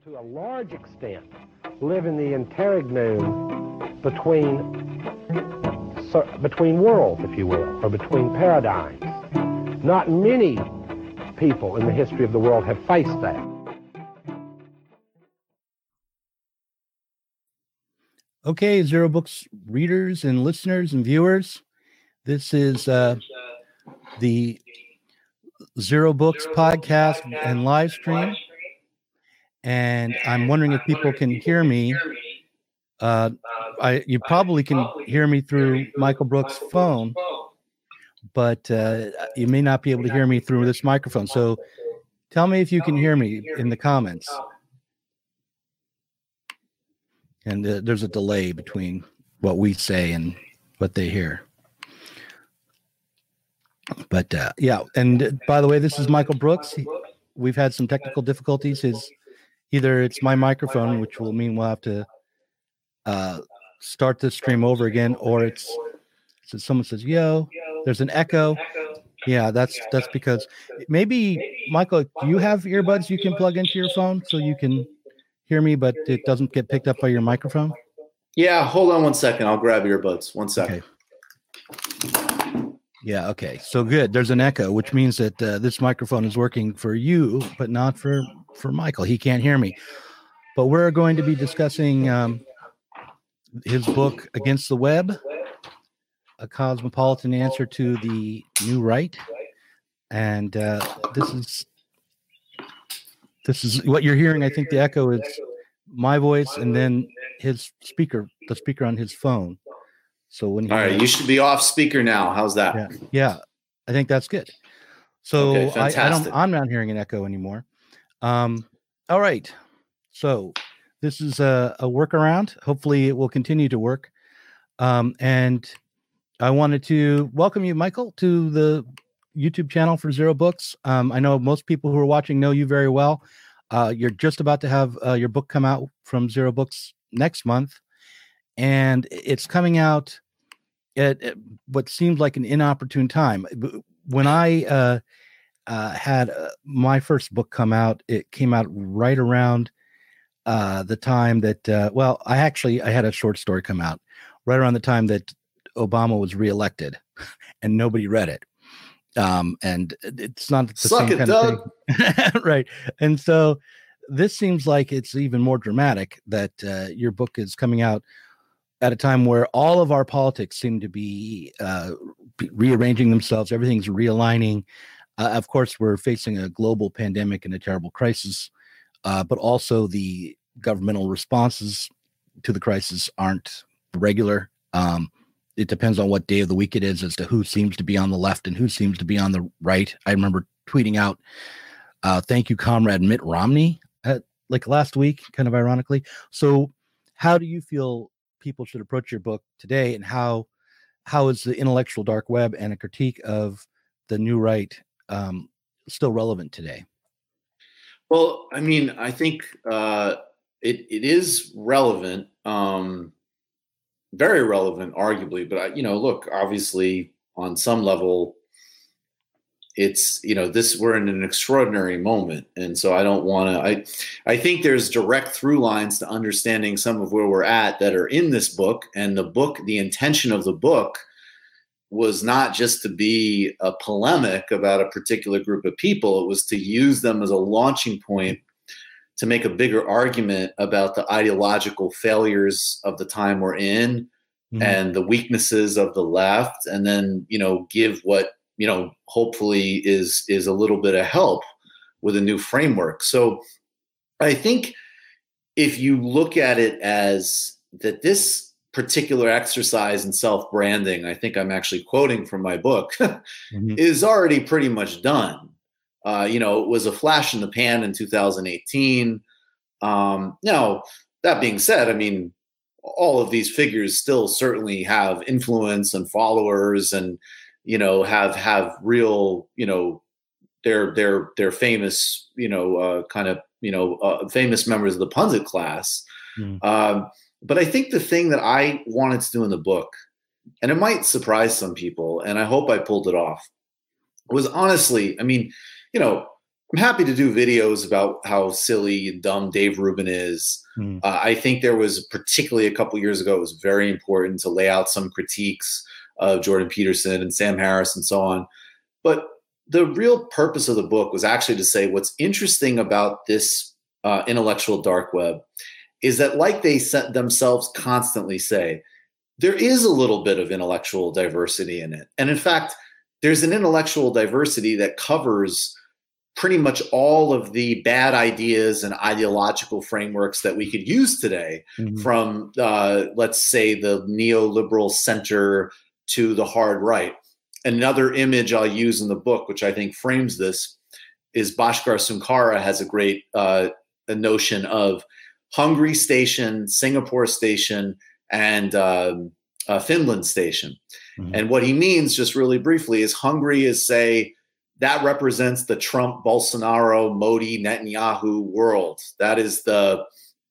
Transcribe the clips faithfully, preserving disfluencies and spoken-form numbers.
to a large extent, live in the interregnum between, between worlds, if you will, or between paradigms. Not many people in the history of the world have faced that. Okay, Zero Books readers and listeners and viewers, this is uh, the Zero Books podcast and live stream. And I'm wondering if people can hear me. Uh, I you probably can hear me through Michael Brooks' phone, but uh, you may not be able to hear me through this microphone. So tell me if you can hear me in the comments. And uh, there's a delay between what we say and what they hear. But uh, yeah, and uh, by the way, this is Michael Brooks. He, we've had some technical difficulties. His either it's my microphone, which will mean we'll have to uh, start this stream over again, or it's so someone says, "Yo, there's an echo." Yeah, that's that's because maybe Michael, do you have earbuds you can plug into your phone so you can hear me, but it doesn't get picked up by your microphone? Yeah, hold on one second. I'll grab earbuds. One second. Okay. Yeah, okay. So good. There's an echo, which means that uh, this microphone is working for you, but not for, for Michael. He can't hear me. But we're going to be discussing um, his book, Against the Web, A Cosmopolitan Answer to the New Right. And uh, this is this is what you're hearing. I think the echo is my voice and then his speaker, the speaker on his phone. So when he, all right, you should be off speaker now. How's that? Yeah, yeah, I think that's good. So okay, I, I don't, I'm not hearing an echo anymore. Um, all right, so this is a, a workaround. Hopefully, it will continue to work. Um, and I wanted to welcome you, Michael, to the YouTube channel for Zero Books. Um, I know most people who are watching know you very well. Uh, you're just about to have uh, your book come out from Zero Books next month. And it's coming out at, at what seemed like an inopportune time. When I uh, uh, had uh, my first book come out, it came out right around uh, the time that, uh, well, I actually, I had a short story come out right around the time that Obama was reelected and nobody read it. Um, and it's not the Suck same it, kind Doug. of thing. Right. And so this seems like it's even more dramatic that uh, your book is coming out at a time where all of our politics seem to be uh, rearranging themselves. Everything's realigning. Uh, of course, we're facing a global pandemic and a terrible crisis, uh, but also the governmental responses to the crisis aren't regular. Um, it depends on what day of the week it is as to who seems to be on the left and who seems to be on the right. I remember tweeting out, uh, thank you, Comrade Mitt Romney, at, like last week, kind of ironically. So how do you feel people should approach your book today, and how how is the intellectual dark web and a critique of the new right um, still relevant today? Well, I mean, I think uh, it it is relevant, um, very relevant, arguably. But I, you know, look, obviously, on some level, it's, you know, this, we're in an extraordinary moment, and so I don't want to. I I think there's direct through lines to understanding some of where we're at that are in this book, and the book, the intention of the book was not just to be a polemic about a particular group of people. It was to use them as a launching point to make a bigger argument about the ideological failures of the time we're in, mm-hmm. and the weaknesses of the left, and then, you know, give what, you know, hopefully is is a little bit of help with a new framework. So I think if you look at it as that, this particular exercise in self-branding, I think I'm actually quoting from my book, mm-hmm. is already pretty much done. Uh, you know, it was a flash in the pan in two thousand eighteen. Um, now, that being said, I mean, all of these figures still certainly have influence and followers, and, you know, have have real, you know, they're they're they're famous, you know, uh, kind of, you know, uh, famous members of the pundit class. Mm. Um, but I think the thing that I wanted to do in the book, and it might surprise some people, and I hope I pulled it off, was honestly, I mean, you know, I'm happy to do videos about how silly and dumb Dave Rubin is. Mm. Uh, I think there was, particularly a couple years ago, it was very important to lay out some critiques of Jordan Peterson and Sam Harris and so on. But the real purpose of the book was actually to say what's interesting about this uh, intellectual dark web is that, like they themselves constantly say, there is a little bit of intellectual diversity in it. And in fact, there's an intellectual diversity that covers pretty much all of the bad ideas and ideological frameworks that we could use today, mm-hmm. from, uh, let's say, the neoliberal center to the hard right. Another image I'll use in the book, which I think frames this, is Bhaskar Sunkara has a great uh, a notion of Hungary station, Singapore station, and um, uh, Finland station. Mm-hmm. And what he means, just really briefly, is Hungary is, say, that represents the Trump, Bolsonaro, Modi, Netanyahu world. That is the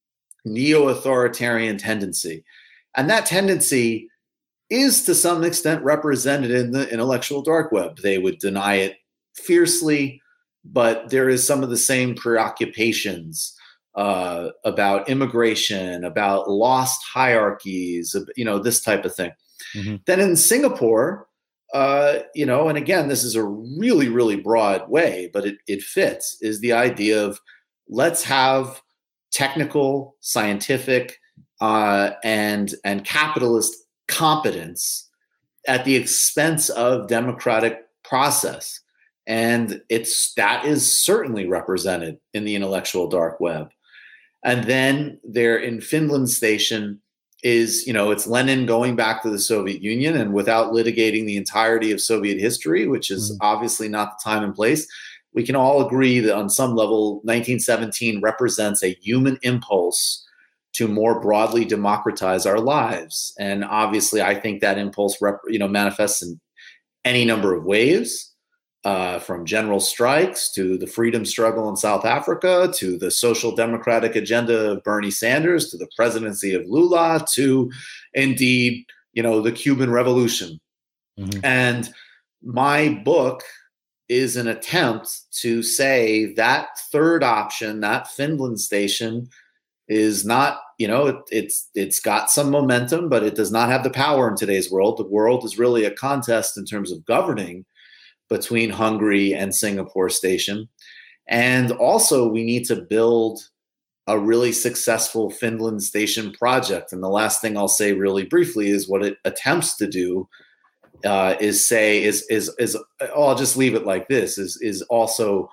neo-authoritarian tendency. And that tendency is to some extent represented in the intellectual dark web. They would deny it fiercely, but there is some of the same preoccupations uh, about immigration, about lost hierarchies, you know, this type of thing. Mm-hmm. Then in Singapore, uh, you know, and again, this is a really, really broad way, but it, it fits, is the idea of let's have technical, scientific, uh, and, and capitalist competence at the expense of democratic process. And it's that is certainly represented in the intellectual dark web. And then there in Finland station is, you know, it's Lenin going back to the Soviet Union, and without litigating the entirety of Soviet history, which is mm-hmm. obviously not the time and place, we can all agree that on some level, nineteen seventeen represents a human impulse to more broadly democratize our lives. And obviously, I think that impulse, rep, you know, manifests in any number of ways, uh, from general strikes to the freedom struggle in South Africa, to the social democratic agenda of Bernie Sanders, to the presidency of Lula, to indeed, you know, the Cuban Revolution. Mm-hmm. And my book is an attempt to say that third option, that Finland station, is not, you know, it, it's it's got some momentum, but it does not have the power in today's world. The world is really a contest in terms of governing between Hungary and Singapore station. And also we need to build a really successful Finland station project. And the last thing I'll say really briefly is what it attempts to do uh, is say, is, is, is, oh, I'll just leave it like this, is, is also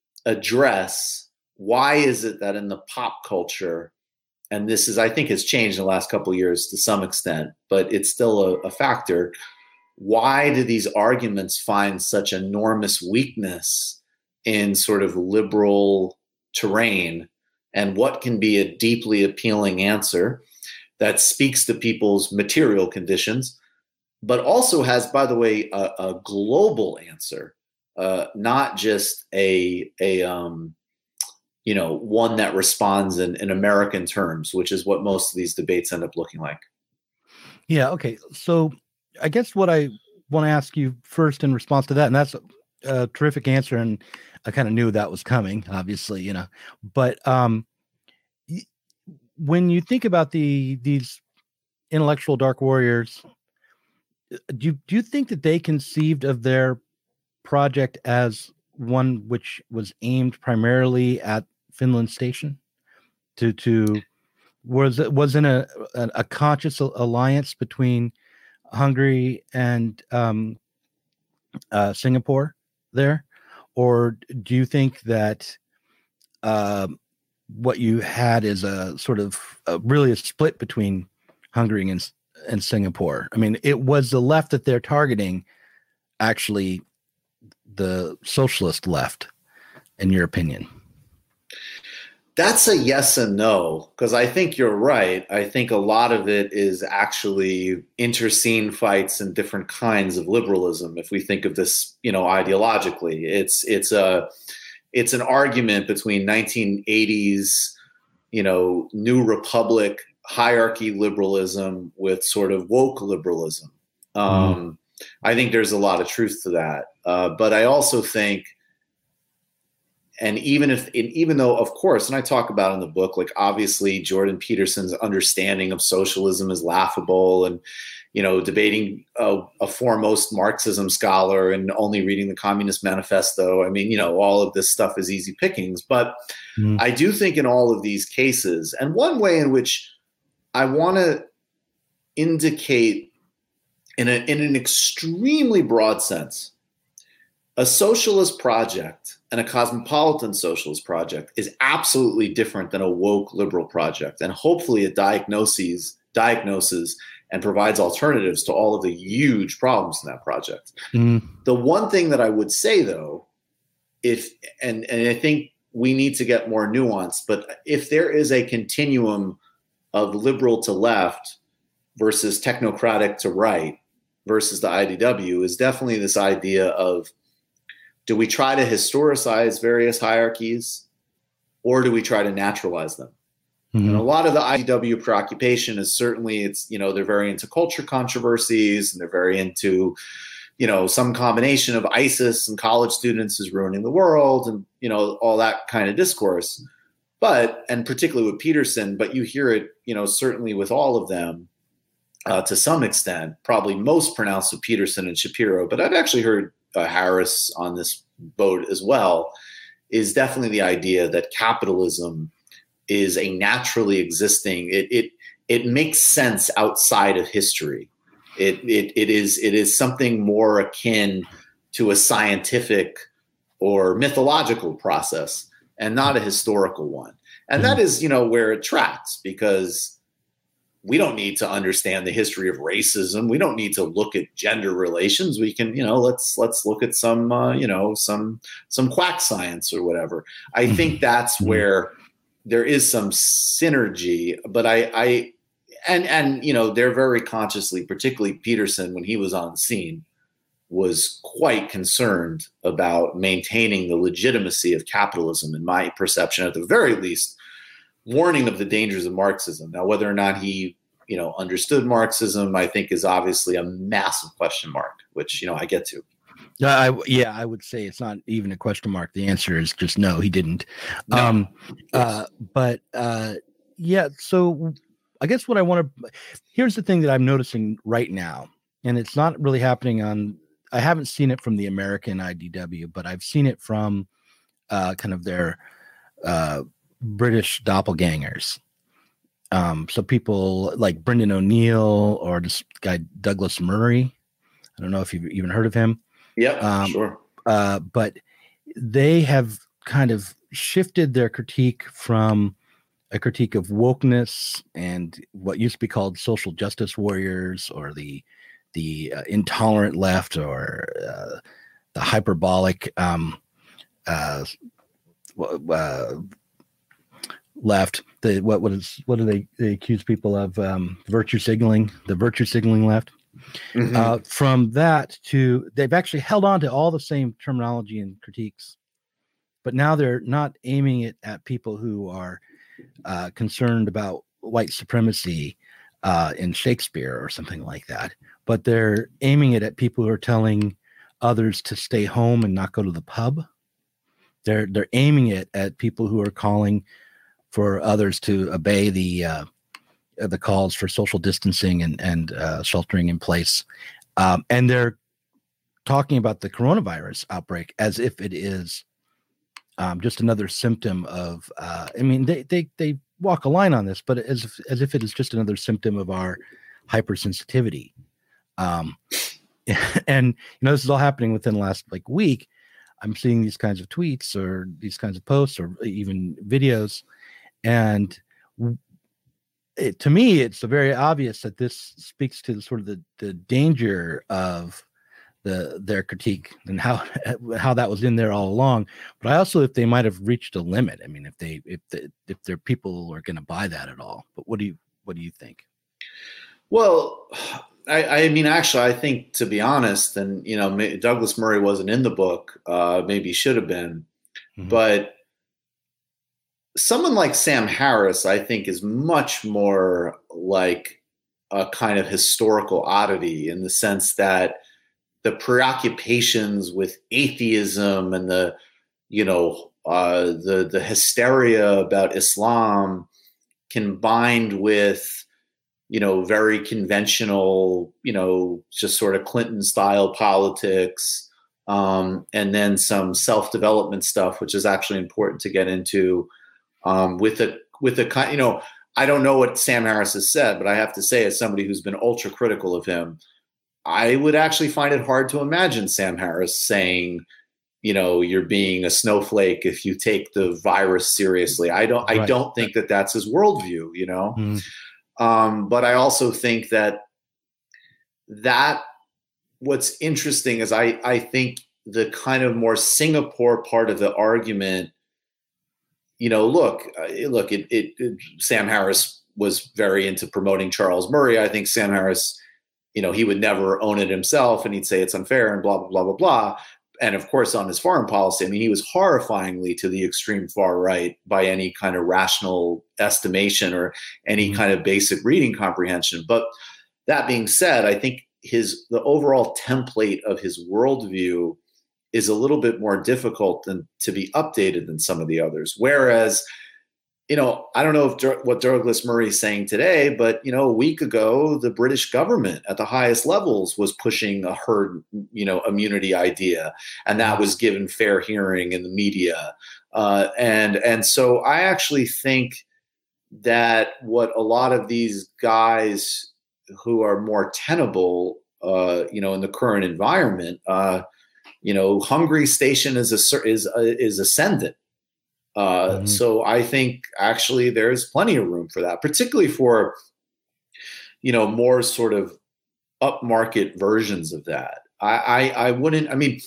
address why is it that in the pop culture, and this is, I think, has changed in the last couple of years to some extent, but it's still a, a factor. Why do these arguments find such enormous weakness in sort of liberal terrain? And what can be a deeply appealing answer that speaks to people's material conditions, but also has, by the way, a, a global answer, uh, not just a, a um, you know, one that responds in, in American terms, which is what most of these debates end up looking like. Yeah. Okay. So I guess what I want to ask you first in response to that, and that's a, a terrific answer, and I kind of knew that was coming, obviously, you know, but um, when you think about the these intellectual dark warriors, do you, do you think that they conceived of their project as one which was aimed primarily at Finland station? To to was it wasn't a, a a conscious alliance between Hungary and um, uh, Singapore there, or do you think that uh, what you had is a sort of a, really a split between Hungary and and Singapore? I mean, it was the left that they're targeting, actually, the socialist left, in your opinion? That's a yes and no, because I think you're right. I think a lot of it is actually interscene fights and different kinds of liberalism. If we think of this, you know, ideologically, it's it's a it's an argument between nineteen eighties, you know, New Republic hierarchy liberalism with sort of woke liberalism. Um, mm. I think there's a lot of truth to that, uh, but I also think and even if, and even though, of course, and I talk about in the book, like obviously Jordan Peterson's understanding of socialism is laughable, and, you know, debating a, a foremost Marxism scholar and only reading the Communist Manifesto. I mean, you know, all of this stuff is easy pickings, but mm. I do think in all of these cases, and one way in which I want to indicate in, a, in an extremely broad sense, a socialist project and a cosmopolitan socialist project is absolutely different than a woke liberal project. And hopefully it diagnoses, diagnoses and provides alternatives to all of the huge problems in that project. Mm. The one thing that I would say, though, if and, and I think we need to get more nuanced, but if there is a continuum of liberal to left versus technocratic to right versus the I D W, is definitely this idea of, do we try to historicize various hierarchies, or do we try to naturalize them? Mm-hmm. And a lot of the I D W preoccupation is certainly, it's, you know, they're very into culture controversies, and they're very into, you know, some combination of ISIS and college students is ruining the world, and, you know, all that kind of discourse. But, and particularly with Peterson, but you hear it, you know, certainly with all of them uh, to some extent, probably most pronounced with Peterson and Shapiro, but I've actually heard Uh, Harris on this boat as well, is definitely the idea that capitalism is a naturally existing, it it it makes sense outside of history. It it it is it is something more akin to a scientific or mythological process and not a historical one. And that is, you know, where it tracks, because we don't need to understand the history of racism. We don't need to look at gender relations. We can, you know, let's let's look at some, uh, you know, some some quack science or whatever. I think that's where there is some synergy. But I, I, and and you know, they're very consciously, particularly Peterson, when he was on the scene, was quite concerned about maintaining the legitimacy of capitalism, in my perception, at the very least, warning of the dangers of Marxism. Now, whether or not he, you know, understood Marxism, I think is obviously a massive question mark, which, you know, I get to. Yeah, I, yeah, I would say it's not even a question mark. The answer is just no, he didn't. No. Um, uh, but uh, yeah, so I guess what I want to, here's the thing that I'm noticing right now, and it's not really happening on, I haven't seen it from the American I D W, but I've seen it from uh, kind of their uh, British doppelgangers. Um, so people like Brendan O'Neill or this guy Douglas Murray. I don't know if you've even heard of him. Yeah, um, sure. Uh, but they have kind of shifted their critique from a critique of wokeness and what used to be called social justice warriors, or the the uh, intolerant left, or uh, the hyperbolic um, uh, uh, left. The what what is what do they, they accuse people of? Um, virtue signaling, the virtue signaling left. Mm-hmm. Uh, from that to, they've actually held on to all the same terminology and critiques, but now they're not aiming it at people who are uh, concerned about white supremacy uh, in Shakespeare or something like that, but they're aiming it at people who are telling others to stay home and not go to the pub. They're they're aiming it at people who are calling for others to obey the uh, the calls for social distancing and and uh, sheltering in place, um, and they're talking about the coronavirus outbreak as if it is um, just another symptom of. Uh, I mean, they they they walk a line on this, but as if, as if it is just another symptom of our hypersensitivity. Um, and you know, this is all happening within the last like week. I'm seeing these kinds of tweets or these kinds of posts or even videos, and it, to me, it's very obvious that this speaks to the, sort of the, the danger of the their critique and how how that was in there all along. But I also, if they might have reached a limit. I mean, if they if the, if their people are going to buy that at all. But what do you what do you think? Well, I, I mean, actually, I think, to be honest, and you know, Douglas Murray wasn't in the book. Uh, maybe should have been, mm-hmm. but. Someone like Sam Harris, I think, is much more like a kind of historical oddity, in the sense that the preoccupations with atheism and the, you know, uh, the the hysteria about Islam combined with, you know, very conventional, you know, just sort of Clinton style politics, um, and then some self-development stuff, which is actually important to get into, um, with a, with a kind, you know, I don't know what Sam Harris has said, but I have to say, as somebody who's been ultra critical of him, I would actually find it hard to imagine Sam Harris saying, you know, you're being a snowflake if you take the virus seriously. I don't, I Right. don't think that that's his worldview, you know? Mm. Um, but I also think that that what's interesting is I, I think the kind of more Singapore part of the argument, you know, look, uh, look, it, it, it, Sam Harris was very into promoting Charles Murray. I think Sam Harris, you know, he would never own it himself and he'd say it's unfair and blah, blah, blah, blah, blah. And of course, on his foreign policy, I mean, he was horrifyingly to the extreme far right by any kind of rational estimation or any Mm-hmm. kind of basic reading comprehension. But that being said, I think his the overall template of his worldview is a little bit more difficult than to be updated than some of the others. Whereas, you know, I don't know if Dur- what Douglas Murray is saying today, but, you know, a week ago, the British government at the highest levels was pushing a herd, you know, immunity idea, and that was given fair hearing in the media. Uh, and, and so I actually think that what a lot of these guys who are more tenable, uh, you know, in the current environment, uh, you know, Hungary station is a, is uh, is ascendant. Uh, Mm-hmm. So I think actually there's plenty of room for that, particularly for, you know, more sort of upmarket versions of that. I, I, I wouldn't, I mean,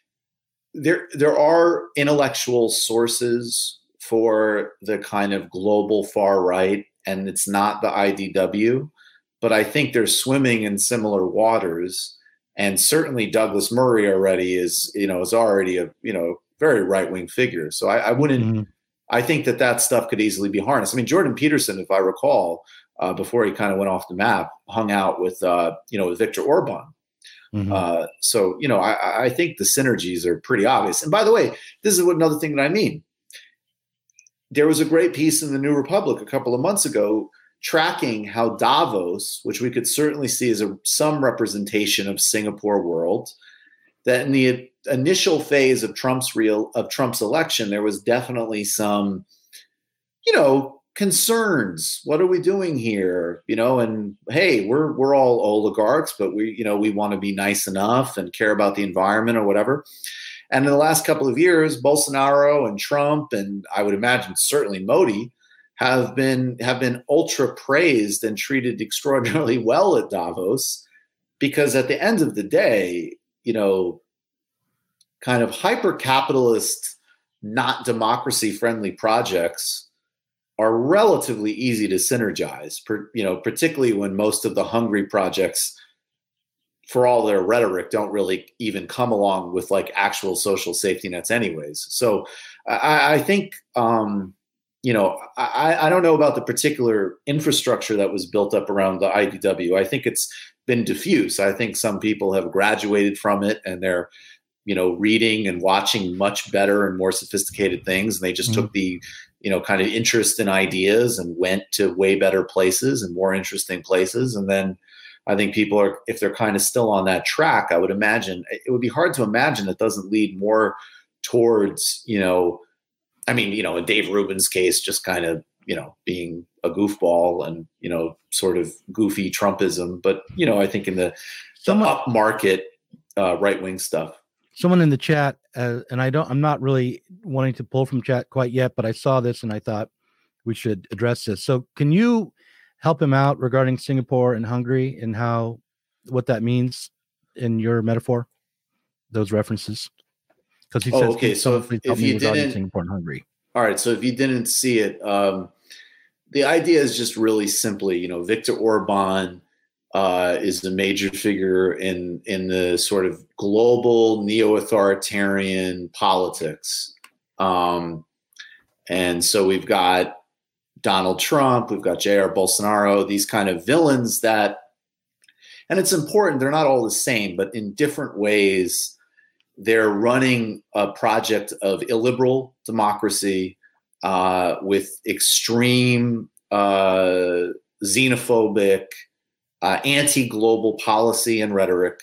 there, there are intellectual sources for the kind of global far right, and it's not the I D W, but I think they're swimming in similar waters. And certainly Douglas Murray already is, you know, is already a, you know, very right-wing figure. So I, I wouldn't, Mm-hmm. I think that that stuff could easily be harnessed. I mean, Jordan Peterson, if I recall, uh, before he kind of went off the map, hung out with, uh, you know, with Viktor Orban. Mm-hmm. Uh, so, you know, I, I think the synergies are pretty obvious. And by the way, this is what another thing that I mean. There was a great piece in the New Republic a couple of months ago tracking how Davos, which we could certainly see as a, some representation of Singapore world, that in the initial phase of Trump's real of Trump's election, there was definitely some, you know, concerns. What are we doing here? You know, and hey, we're we're all oligarchs, but we, you know, we want to be nice enough and care about the environment or whatever. And in the last couple of years, Bolsonaro and Trump, and I would imagine certainly Modi, have been have been ultra praised and treated extraordinarily well at Davos, because at the end of the day, you know, kind of hyper-capitalist, not democracy-friendly projects are relatively easy to synergize, per, you know, particularly when most of the Hungary projects, for all their rhetoric, don't really even come along with like actual social safety nets anyways. So I, I think, um, you know, I, I don't know about the particular infrastructure that was built up around the I D W. I think it's been diffuse. I think some people have graduated from it and they're, you know, reading and watching much better and more sophisticated things. And they just mm-hmm. took the, you know, kind of interest in ideas and went to way better places and more interesting places. And then I think people are, if they're kind of still on that track, I would imagine it would be hard to imagine it doesn't lead more towards, you know, I mean, you know, in Dave Rubin's case, just kind of, you know, being a goofball and, you know, sort of goofy Trumpism. But, you know, I think in the, the upmarket uh, right-wing stuff. Someone in the chat, uh, and I don't, I'm not really wanting to pull from chat quite yet, but I saw this and I thought we should address this. So can you help him out regarding Singapore and Hungary and how, what that means in your metaphor, those references? Because he says, oh, okay. So if, if you didn't, Singapore and Hungary. All right. So if you didn't see it, um, the idea is just really simply, you know, Viktor Orban uh, is a major figure in in the sort of global neo-authoritarian politics, um, and so we've got Donald Trump, we've got Jair Bolsonaro, these kind of villains that, and it's important, they're not all the same, but in different ways, they're running a project of illiberal democracy uh, with extreme uh, xenophobic, uh, anti-global policy and rhetoric,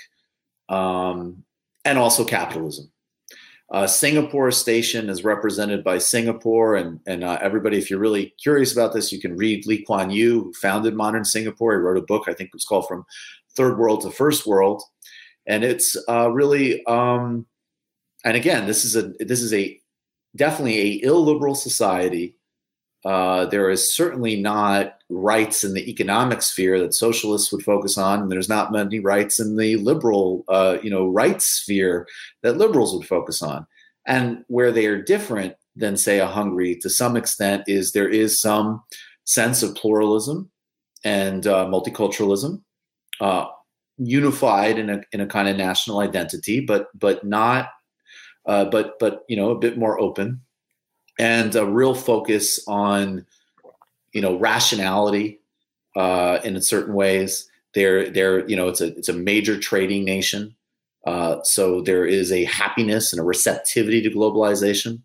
um, and also capitalism. Uh, Singapore Station is represented by Singapore, and and uh, everybody, if you're really curious about this, you can read Lee Kuan Yew, who founded modern Singapore. He wrote a book, I think it was called From Third World to First World, and it's uh, really, um, and again, this is a this is a definitely a illiberal society. Uh, there is certainly not rights in the economic sphere that socialists would focus on, and there's not many rights in the liberal, uh, you know, rights sphere that liberals would focus on. And where they are different than, say, a Hungary to some extent is there is some sense of pluralism and uh, multiculturalism, uh, unified in a in a kind of national identity, but but not, uh, but but you know, a bit more open. And a real focus on, you know, rationality uh, in certain ways. They're, they're, you know, it's a it's a major trading nation, uh, so there is a happiness and a receptivity to globalization,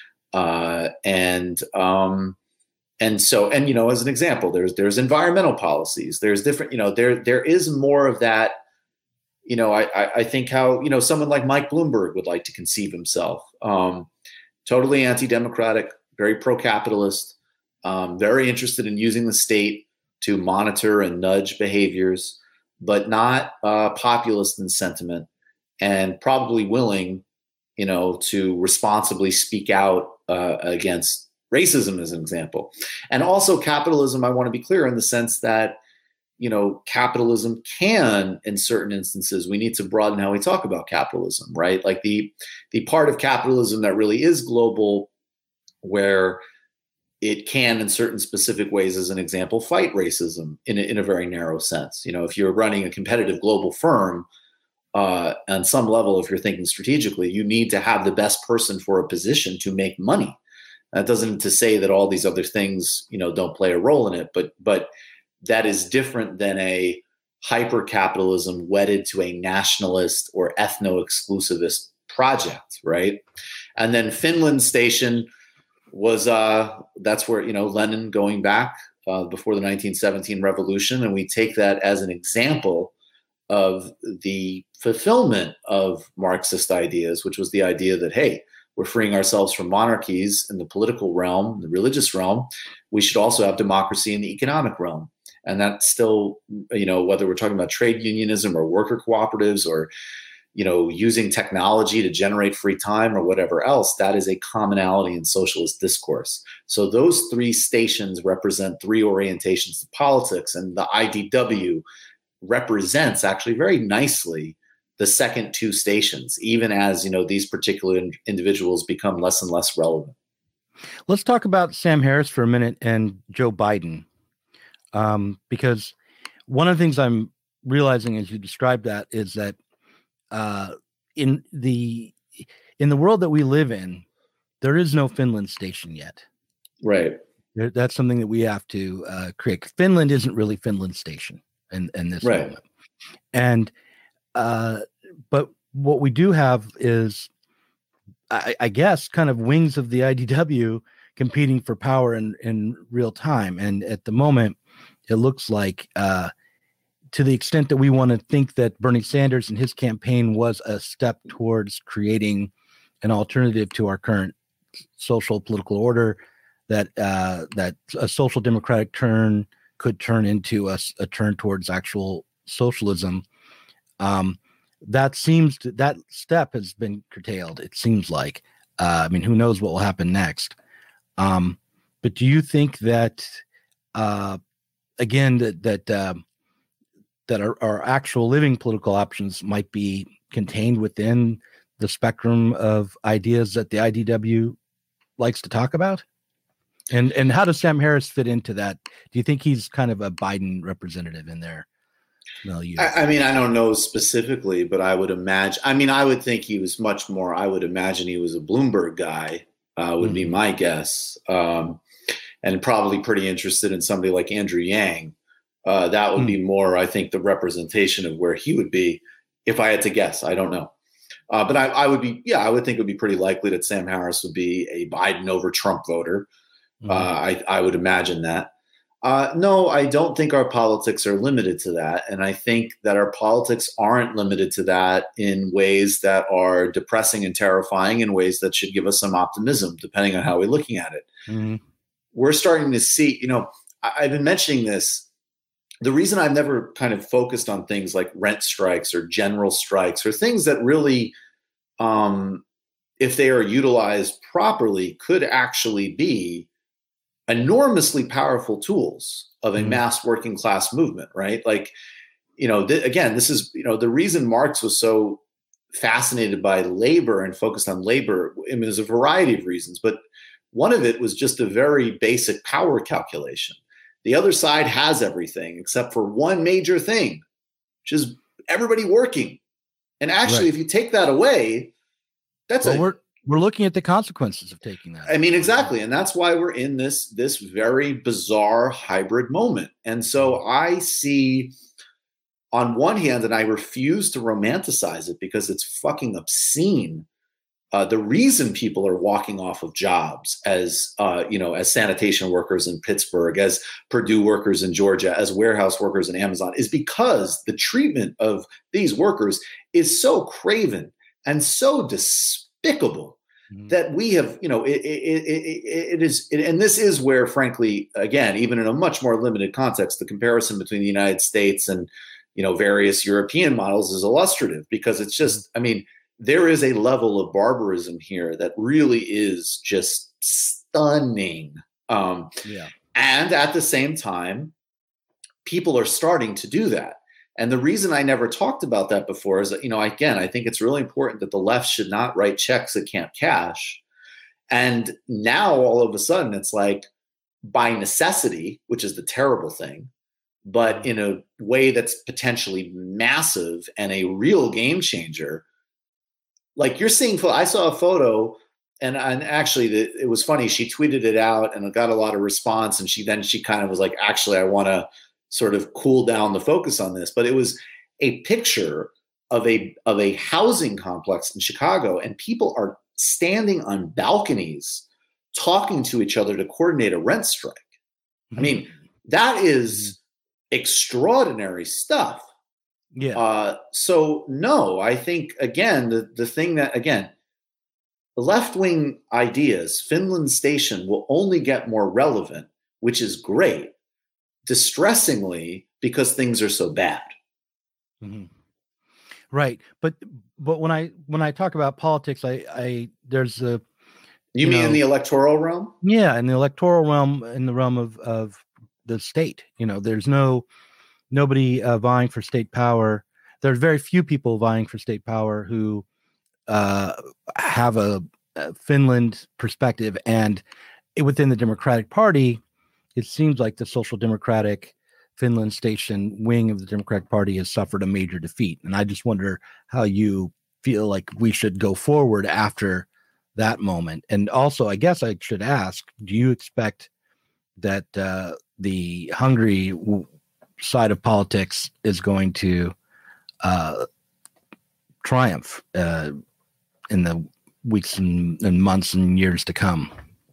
uh, and um, and so and you know, as an example, there's there's environmental policies. There's different, you know, there there is more of that. You know, I I, I think how you know someone like Mike Bloomberg would like to conceive himself. Um, Totally anti-democratic, very pro-capitalist, um, very interested in using the state to monitor and nudge behaviors, but not uh, populist in sentiment, and probably willing, you know, to responsibly speak out uh, against racism, as an example. And also capitalism, I want to be clear in the sense that, you know, capitalism can, in certain instances, we need to broaden how we talk about capitalism, right? Like the the part of capitalism that really is global, where it can, in certain specific ways, as an example, fight racism in a, in a very narrow sense. You know, if you're running a competitive global firm, uh, on some level, if you're thinking strategically, you need to have the best person for a position to make money. That doesn't to say that all these other things, you know, don't play a role in it, but but that is different than a hyper-capitalism wedded to a nationalist or ethno-exclusivist project, right? And then Finland Station was, uh, that's where, you know, Lenin going back uh, before the nineteen seventeen revolution, and we take that as an example of the fulfillment of Marxist ideas, which was the idea that, hey, we're freeing ourselves from monarchies in the political realm, the religious realm. We should also have democracy in the economic realm. And that's still, you know, whether we're talking about trade unionism or worker cooperatives or, you know, using technology to generate free time or whatever else, that is a commonality in socialist discourse. So those three stations represent three orientations to politics, and the I D W represents actually very nicely the second two stations, even as, you know, these particular in- individuals become less and less relevant. Let's talk about Sam Harris for a minute and Joe Biden. Um, because one of the things I'm realizing as you describe that is that uh, in the in the world that we live in, there is no Finland Station yet. Right. There, that's something that we have to uh, create. Finland isn't really Finland Station in, in this right. moment. And uh, but what we do have is, I, I guess, kind of wings of the I D W competing for power in, in real time. And at the moment, it looks like, uh, to the extent that we want to think that Bernie Sanders and his campaign was a step towards creating an alternative to our current social political order, that uh, that a social democratic turn could turn into a, a turn towards actual socialism. Um, that seems to, that step has been curtailed. It seems like, uh, I mean, who knows what will happen next? Um, but do you think that, uh, again, that that uh, that our, our actual living political options might be contained within the spectrum of ideas that the I D W likes to talk about? And and how does Sam Harris fit into that? Do you think he's kind of a Biden representative in there? No, you. I, I mean, I don't know specifically, but I would imagine. I mean, I would think he was much more. I would imagine he was a Bloomberg guy. Uh, would mm-hmm. be my guess, um, and probably pretty interested in somebody like Andrew Yang. Uh, that would mm-hmm. be more, I think, the representation of where he would be. If I had to guess, I don't know. Uh, but I, I would be, yeah, I would think it would be pretty likely that Sam Harris would be a Biden over Trump voter. Mm-hmm. Uh, I, I would imagine that. Uh, no, I don't think our politics are limited to that. And I think that our politics aren't limited to that in ways that are depressing and terrifying, in ways that should give us some optimism, depending on how we're looking at it. Mm-hmm. We're starting to see, you know, I, I've been mentioning this. The reason I've never kind of focused on things like rent strikes or general strikes or things that really, um, if they are utilized properly, could actually be enormously powerful tools of a mm-hmm. mass working class movement, right? Like, you know, th- again, this is, you know, the reason Marx was so fascinated by labor and focused on labor. I mean, there's a variety of reasons, but one of it was just a very basic power calculation. The other side has everything except for one major thing, which is everybody working. And actually, right. if you take that away, that's well, a we're we're looking at the consequences of taking that. I mean, exactly. And that's why we're in this, this very bizarre hybrid moment. And so I see, on one hand, and I refuse to romanticize it because it's fucking obscene, Uh, the reason people are walking off of jobs as, uh, you know, as sanitation workers in Pittsburgh, as Purdue workers in Georgia, as warehouse workers in Amazon, is because the treatment of these workers is so craven and so despicable mm-hmm. that we have, you know, it, it, it, it is, it, and this is where, frankly, again, even in a much more limited context, the comparison between the United States and, you know, various European models is illustrative, because it's just, I mean, there is a level of barbarism here that really is just stunning. Um, yeah. And at the same time, people are starting to do that. And the reason I never talked about that before is that, you know, again, I think it's really important that the left should not write checks it can't cash. And now all of a sudden it's like, by necessity, which is the terrible thing, but in a way that's potentially massive and a real game changer. Like you're seeing, I saw a photo, and, and actually the, it was funny. She tweeted it out and it got a lot of response. And she then she kind of was like, actually, I want to sort of cool down the focus on this. But it was a picture of a of a housing complex in Chicago, and people are standing on balconies talking to each other to coordinate a rent strike. Mm-hmm. I mean, that is extraordinary stuff. Yeah. Uh, so no, I think again, the, the thing that, again, the left-wing ideas, Finland Station will only get more relevant, which is great, distressingly, because things are so bad. Mm-hmm. Right. But, but when I, when I talk about politics, I, I, there's a, you, you mean know, in the electoral realm? Yeah. In the electoral realm, in the realm of, of the state, you know, there's no, nobody uh, vying for state power. There's very few people vying for state power who uh, have a, a Finland perspective. And it, within the Democratic Party, it seems like the Social Democratic Finland Station wing of the Democratic Party has suffered a major defeat. And I just wonder how you feel like we should go forward after that moment. And also, I guess I should ask, do you expect that uh, the Hungary w- side of politics is going to uh, triumph uh, in the weeks and, and months and years to come?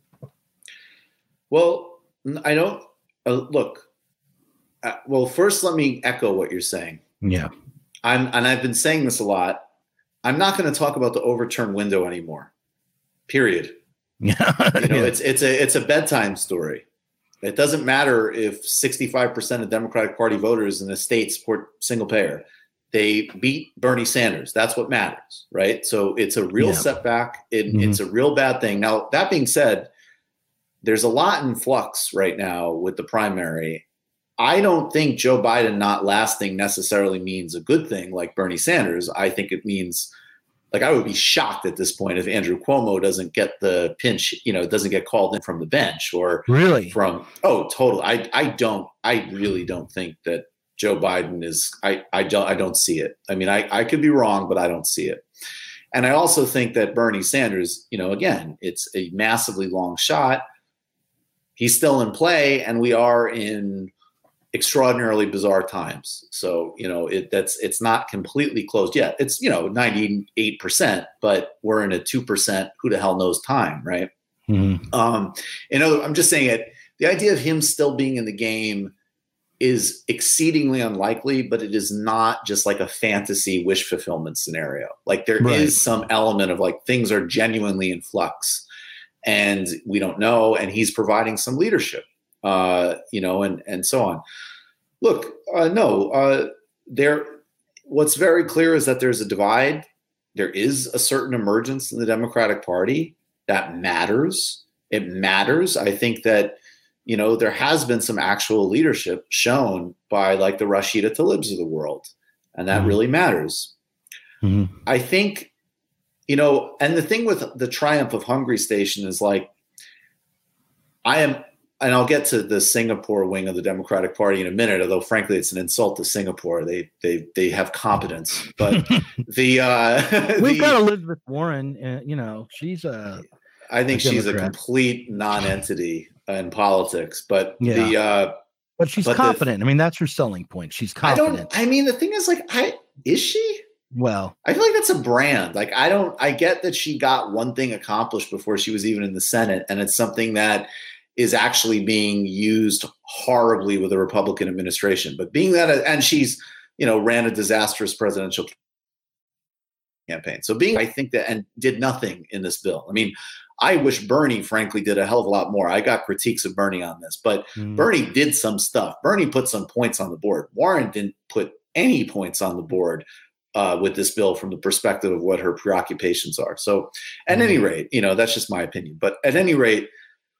Well, I don't uh, look. Uh, well, first, let me echo what you're saying. Yeah, I'm, and I've been saying this a lot. I'm not going to talk about the overturned window anymore. Period. Yeah, you know, yeah. it's it's a it's a bedtime story. It doesn't matter if sixty-five percent of Democratic Party voters in the state support single payer. They beat Bernie Sanders. That's what matters, right? So it's a real yeah. setback. It, mm-hmm. It's a real bad thing. Now, that being said, there's a lot in flux right now with the primary. I don't think Joe Biden not lasting necessarily means a good thing like Bernie Sanders. I think it means, like, I would be shocked at this point if Andrew Cuomo doesn't get the pinch, you know, doesn't get called in from the bench or really from, oh, totally. I, I don't, I really don't think that Joe Biden is, I, I don't, I don't see it. I mean, I, I could be wrong, but I don't see it. And I also think that Bernie Sanders, you know, again, it's a massively long shot. He's still in play, and we are in extraordinarily bizarre times. So, you know, it that's it's not completely closed yet. It's, you know, ninety-eight percent, but we're in a two percent who the hell knows time, right? Mm-hmm. Um, in other, I'm just saying it, the idea of him still being in the game is exceedingly unlikely, but it is not just like a fantasy wish fulfillment scenario. Like there Right. is some element of like things are genuinely in flux and we don't know. And he's providing some leadership, uh, you know, and, and so on. Look, uh, no, uh, there, what's very clear is that there's a divide. There is a certain emergence in the Democratic Party that matters. It matters. I think that, you know, there has been some actual leadership shown by like the Rashida Tlaibs of the world, and that Mm-hmm. really matters. Mm-hmm. I think, you know, and the thing with the triumph of Hungry Station is like, I am, and I'll get to the Singapore wing of the Democratic Party in a minute, although frankly, it's an insult to Singapore. They they they have competence, but the uh, We've the, got Elizabeth Warren, uh, you know, she's a. I think a she's a Democrat. complete non-entity in politics, but Yeah. the uh, But she's But the- confident. I mean, that's her selling point. She's I confident. don't. I mean, the thing is, like, I is she? Well, I feel like that's a brand. Like, I don't. I get that she got one thing accomplished before she was even in the Senate, and it's something that is actually being used horribly with the Republican administration. But being that, and she's, you know, ran a disastrous presidential campaign. So being, I think that, and did nothing in this bill. I mean, I wish Bernie, frankly, did a hell of a lot more. I got critiques of Bernie on this, but mm, Bernie did some stuff. Bernie put some points on the board. Warren didn't put any points on the board uh, with this bill from the perspective of what her preoccupations are. So at Mhm. any rate, you know, that's just my opinion. But at any rate,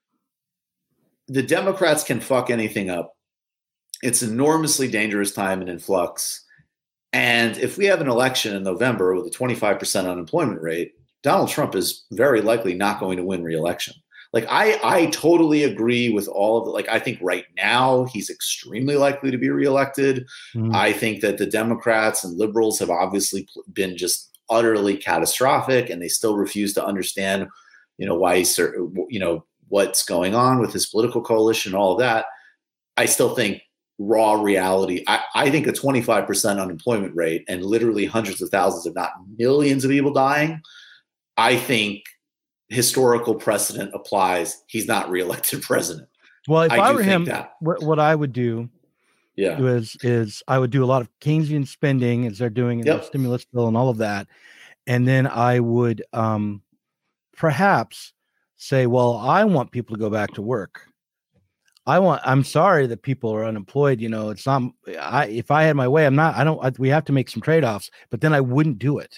the Democrats can fuck anything up. It's an enormously dangerous time and in flux. And if we have an election in November with a twenty-five percent unemployment rate, Donald Trump is very likely not going to win re-election. Like, I, I totally agree with all of it. Like, I think right now he's extremely likely to be reelected. mm, I think that the Democrats and liberals have obviously been just utterly catastrophic, and they still refuse to understand, you know, why he's, you know, what's going on with his political coalition, all of that. I still think raw reality, I, I think a twenty-five percent unemployment rate and literally hundreds of thousands, if not millions of people dying, I think historical precedent applies. He's not reelected president. well, if I, I do were think him, that. what, what I would do Yeah. is is I would do a lot of Keynesian spending as they're doing in Yep. the stimulus bill and all of that, and then I would um, perhaps say, well, I want people to go back to work. I want. I'm sorry that people are unemployed. You know, it's not. I if I had my way, I'm not. I don't. I, we have to make some trade-offs, but then I wouldn't do it,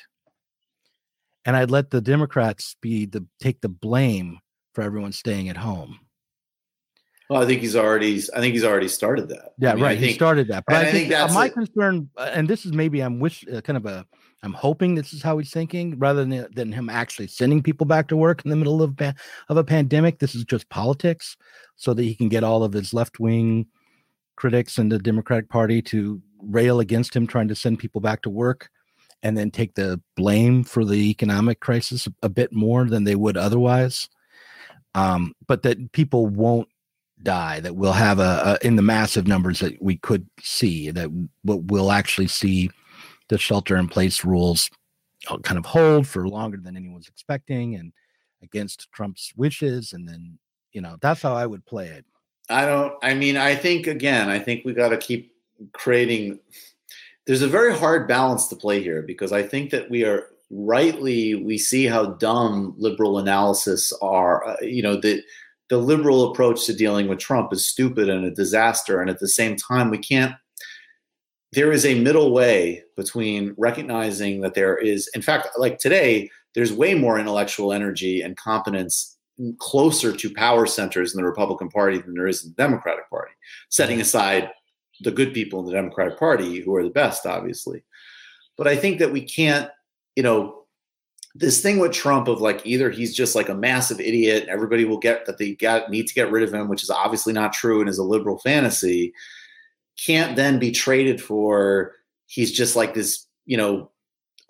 and I'd let the Democrats be the take the blame for everyone staying at home. Well, I think he's already. I think he's already started that. Yeah, I mean, right. I He think, started that, but and I I think, think uh, that's my it. concern, uh, and this is maybe I'm wish uh, kind of a. I'm hoping this is how he's thinking, rather than than him actually sending people back to work in the middle of pa- of a pandemic. This is just politics, so that he can get all of his left wing critics in the Democratic Party to rail against him trying to send people back to work, and then take the blame for the economic crisis a bit more than they would otherwise. Um, but that people won't die, that we'll have a, a in the massive numbers that we could see, that we'll, we'll actually see the shelter in place rules kind of hold for longer than anyone's expecting and against Trump's wishes. And then, you know, that's how I would play it. I don't, I mean, I think, again, I think we got to keep creating, there's a very hard balance to play here, because I think that we are rightly, we see how dumb liberal analysis are, uh, you know, the, the liberal approach to dealing with Trump is stupid and a disaster. And at the same time, we can't, there is a middle way between recognizing that there is, in fact, like today, there's way more intellectual energy and competence closer to power centers in the Republican Party than there is in the Democratic Party, setting aside the good people in the Democratic Party who are the best, obviously. But I think that we can't, you know, this thing with Trump of like, either he's just like a massive idiot, everybody will get that they got need to get rid of him, which is obviously not true and is a liberal fantasy, can't then be traded for he's just like this, you know,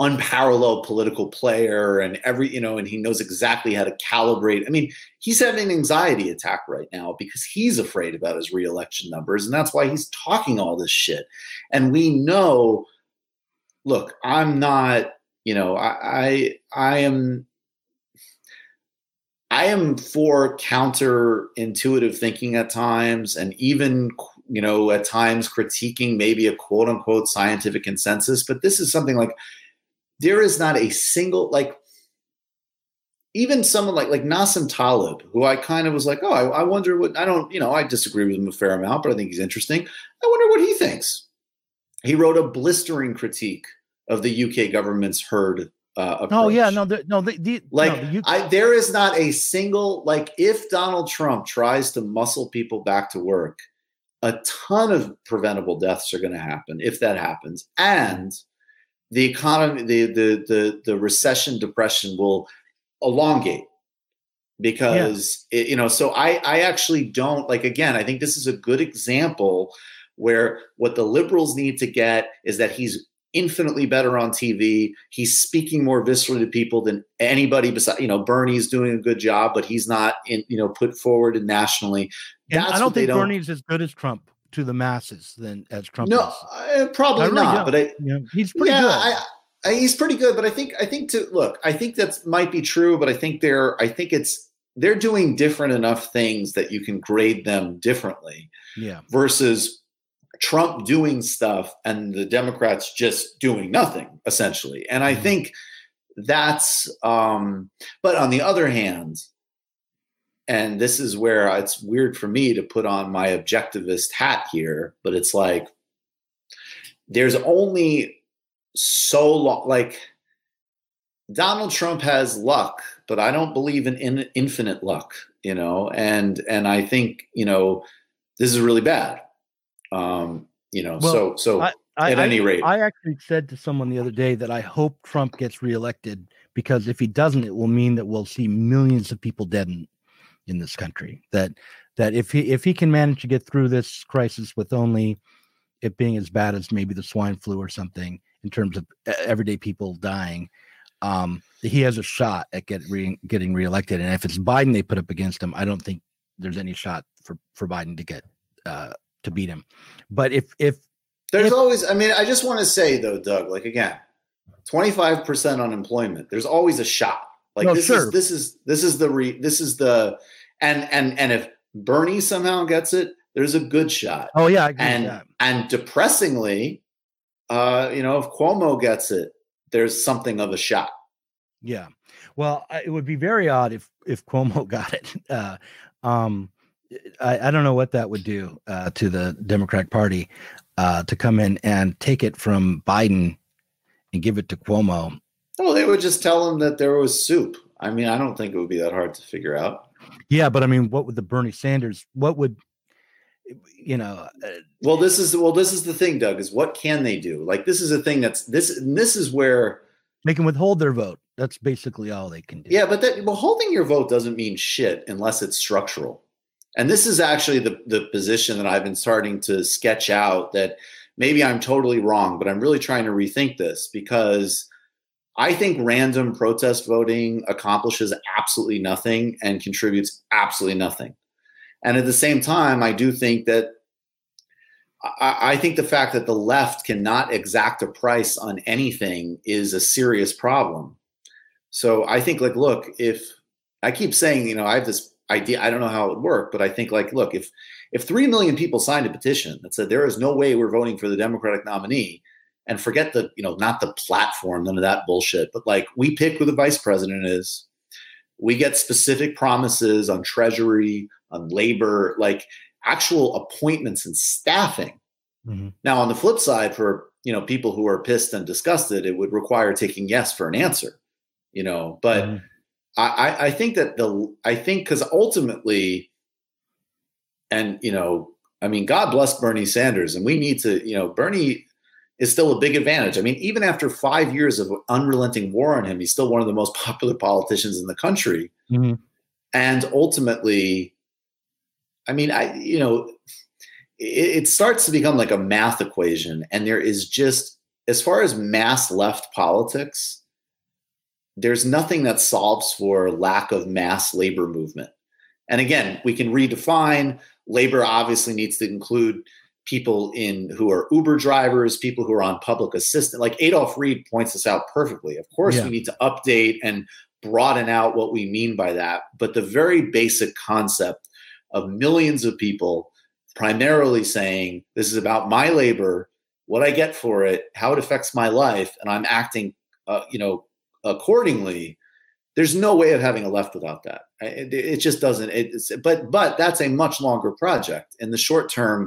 unparalleled political player and every, you know, and he knows exactly how to calibrate. I mean, he's having an anxiety attack right now because he's afraid about his reelection numbers. And that's why he's talking all this shit. And we know, look, I'm not, you know, I, I, I am, I am for counterintuitive thinking at times, and even, you know, at times critiquing maybe a quote unquote scientific consensus. But this is something like, there is not a single, like, even someone like like Nassim Taleb, who I kind of was like, oh, I, I wonder what, I don't, you know, I disagree with him a fair amount, but I think he's interesting. I wonder what he thinks. He wrote a blistering critique of the U K government's herd uh, approach. Oh yeah, no, the, no, the, the like no, the U K- I, there is not a single, like, if Donald Trump tries to muscle people back to work, a ton of preventable deaths are going to happen if that happens, and the economy, the the the the recession, depression will elongate because yeah. it, you know. So I I actually don't like. Again, I think this is a good example where what the liberals need to get is that he's infinitely better on T V. He's speaking more viscerally to people than anybody besides, you know, Bernie's doing a good job, but he's not in, you know, put forward and nationally. That's I don't think don't, Bernie's as good as Trump to the masses than as Trump no, is. Uh, probably really not, don't. but I, yeah, he's pretty yeah, good. I, I, he's pretty good, but I think, I think to look, I think that might be true, but I think they're, I think it's, they're doing different enough things that you can grade them differently. Yeah. Versus Trump doing stuff and the Democrats just doing nothing, essentially. And I think that's, um, but on the other hand, and this is where it's weird for me to put on my objectivist hat here, but it's like, there's only so long, like Donald Trump has luck, but I don't believe in, in infinite luck, you know? And, and I think, you know, this is really bad. Um, you know, well, so, so I, I, at any rate, I actually said to someone the other day that I hope Trump gets reelected, because if he doesn't, it will mean that we'll see millions of people dead in, in this country. That, that if he, if he can manage to get through this crisis with only it being as bad as maybe the swine flu or something in terms of everyday people dying, um, he has a shot at get re, getting reelected. And if it's Biden they put up against him, I don't think there's any shot for, for Biden to get, uh, to beat him. But if if there's if, always, I mean, I just want to say though, Doug, like again, twenty-five percent unemployment, there's always a shot. Like no, this sure. is this is this is the re, this is the and and and if Bernie somehow gets it, there's a good shot. Oh yeah, I agree and with that. And depressingly, uh, you know, if Cuomo gets it, there's something of a shot. Yeah. Well, it would be very odd if if Cuomo got it. Uh, um, I, I don't know what that would do uh, to the Democratic Party uh, to come in and take it from Biden and give it to Cuomo. Oh, they would just tell him that there was soup. I mean, I don't think it would be that hard to figure out. Yeah, but I mean, what would the Bernie Sanders? What would you know? Uh, well, this is well, this is the thing, Doug. Is what can they do? Like, this is a thing that's this. And this is where they can withhold their vote. That's basically all they can do. Yeah, but that withholding your vote doesn't mean shit unless it's structural. And this is actually the, the position that I've been starting to sketch out, that maybe I'm totally wrong, but I'm really trying to rethink this, because I think random protest voting accomplishes absolutely nothing and contributes absolutely nothing. And at the same time, I do think that I, I think the fact that the left cannot exact a price on anything is a serious problem. So I think, like, look, if I keep saying, you know, I have this idea, I don't know how it would work, but I think, like, look, if if three million people signed a petition that said there is no way we're voting for the Democratic nominee, and forget the, you know, not the platform, none of that bullshit, but like, we pick who the vice president is, we get specific promises on Treasury, on labor, like actual appointments and staffing. Mm-hmm. Now, on the flip side, for, you know, people who are pissed and disgusted, it would require taking yes for an answer, you know, but mm-hmm. I, I think that the, I think because ultimately, and, you know, I mean, God bless Bernie Sanders, and we need to, you know, Bernie is still a big advantage. I mean, even after five years of unrelenting war on him, he's still one of the most popular politicians in the country. Mm-hmm. And ultimately, I mean, I, you know, it, it starts to become like a math equation, and there is just as far as mass left politics, there's nothing that solves for lack of mass labor movement. And again, we can redefine labor. Obviously needs to include people in who are Uber drivers, people who are on public assistance. Like Adolph Reed points this out perfectly. Of course, yeah. we need to update and broaden out what we mean by that. But the very basic concept of millions of people primarily saying, this is about my labor, what I get for it, how it affects my life, and I'm acting, uh, you know, accordingly. There's no way of having a left without that. It, it just doesn't. It's, but but that's a much longer project. In the short term,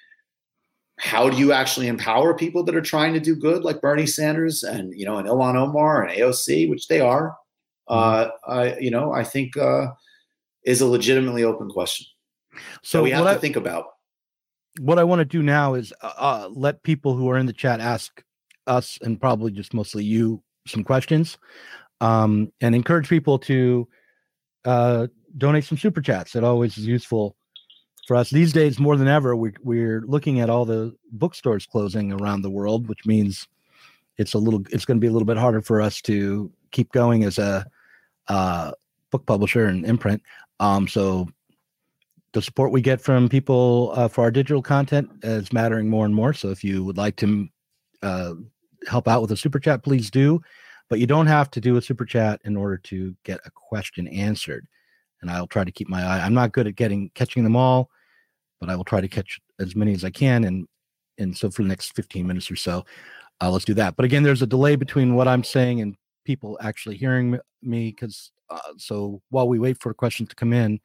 how do you actually empower people that are trying to do good, like Bernie Sanders and you know, and Ilhan Omar and A O C, which they are? Uh, I, you know, I think uh, is a legitimately open question. So we have to I, think about. What I want to do now is uh, let people who are in the chat ask us, and probably just mostly you, some questions, um, and encourage people to uh, donate some super chats. It always is useful for us these days more than ever. We, we're looking at all the bookstores closing around the world, which means it's a little. It's going to be a little bit harder for us to keep going as a uh, book publisher and imprint. Um, so. The support we get from people uh, for our digital content is mattering more and more. So if you would like to uh, help out with a super chat, please do. But you don't have to do a super chat in order to get a question answered. And I'll try to keep my eye. I'm not good at getting catching them all, but I will try to catch as many as I can. And and so for the next fifteen minutes or so, uh, let's do that. But again, there's a delay between what I'm saying and people actually hearing me. Because uh, so while we wait for a question to come in,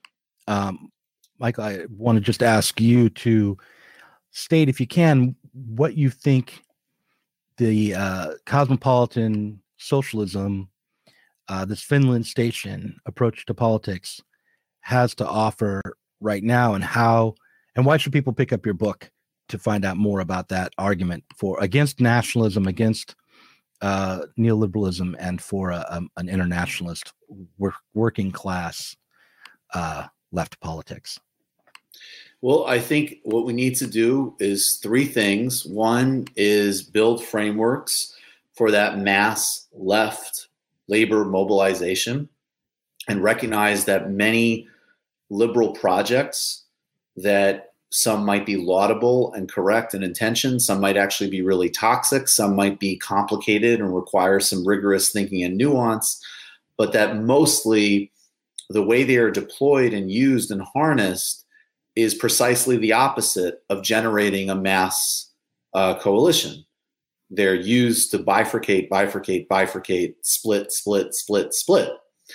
um, Michael, I want to just ask you to state, if you can, what you think the uh, cosmopolitan socialism, uh, this Finland station approach to politics has to offer right now, and how, and why should people pick up your book to find out more about that argument for against nationalism, against uh, neoliberalism, and for a, um, an internationalist work, working class uh, left politics? Well, I think what we need to do is three things. One is build frameworks for that mass left labor mobilization, and recognize that many liberal projects, that some might be laudable and correct in intention, some might actually be really toxic, some might be complicated and require some rigorous thinking and nuance, but that mostly the way they are deployed and used and harnessed is precisely the opposite of generating a mass uh, coalition. They're used to bifurcate, bifurcate, bifurcate, split, split, split, split.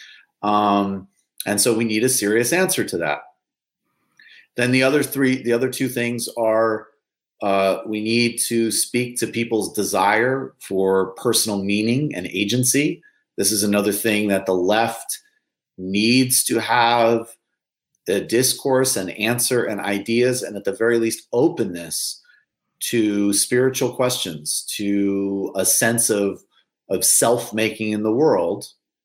Um, and so we need a serious answer to that. Then the other three, the other two things are uh, we need to speak to people's desire for personal meaning and agency. This is another thing that the left needs to have, the discourse and answer and ideas, and at the very least openness to spiritual questions, to a sense of, of self-making in the world.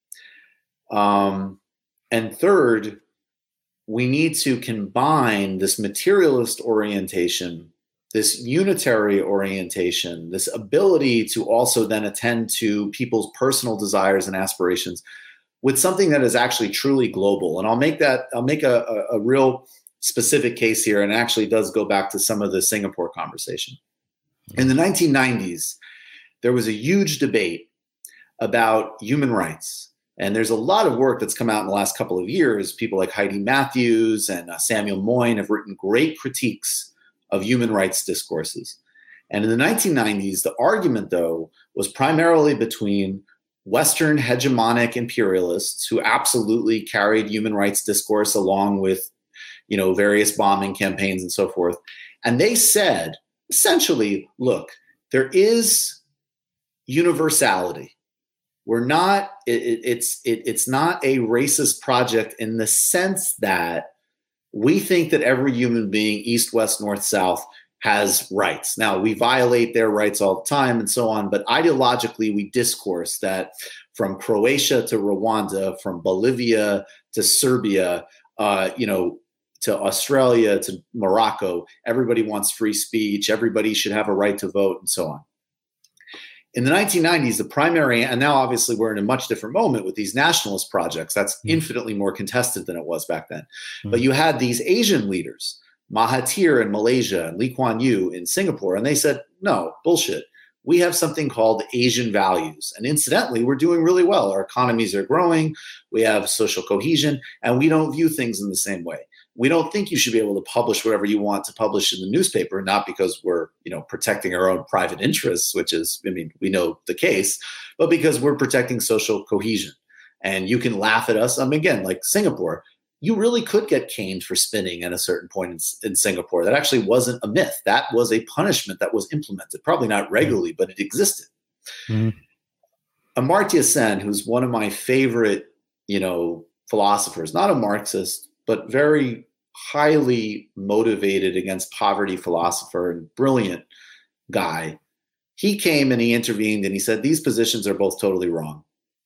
Um, and third, we need to combine this materialist orientation, this unitary orientation, this ability to also then attend to people's personal desires and aspirations with something that is actually truly global. And I'll make that, I'll make a, a, a real specific case here, and it actually does go back to some of the Singapore conversation. In the nineteen nineties, there was a huge debate about human rights. And there's a lot of work that's come out in the last couple of years. People like Heidi Matthews and uh, Samuel Moyn have written great critiques of human rights discourses. And in the nineteen nineties, the argument, though, was primarily between Western hegemonic imperialists who absolutely carried human rights discourse along with, you know, various bombing campaigns and so forth. And they said, essentially, look, there is universality. We're not, it, it, it's, it, it's not a racist project in the sense that we think that every human being, east, west, north, south, has rights. Now, we violate their rights all the time and so on, but ideologically, we discourse that from Croatia to Rwanda, from Bolivia to Serbia, uh, you know, to Australia to Morocco, everybody wants free speech, everybody should have a right to vote, and so on. In the nineteen nineties, the primary, and now obviously we're in a much different moment with these nationalist projects. That's mm. infinitely more contested than it was back then. Mm. But you had these Asian leaders, Mahathir in Malaysia and Lee Kuan Yew in Singapore, and they said, no, bullshit. We have something called Asian values. And incidentally, we're doing really well. Our economies are growing. We have social cohesion, and we don't view things in the same way. We don't think you should be able to publish whatever you want to publish in the newspaper, not because we're, you know, protecting our own private interests, which is, I mean, we know the case, but because we're protecting social cohesion. And you can laugh at us. I mean, again, like Singapore, you really could get caned for spinning at a certain point in, in Singapore. That actually wasn't a myth. That was a punishment that was implemented, probably not regularly, but it existed. Mm-hmm. Amartya Sen, who's one of my favorite, you know, philosophers, not a Marxist, but very highly motivated against poverty philosopher and brilliant guy. He came and he intervened and he said, these positions are both totally wrong.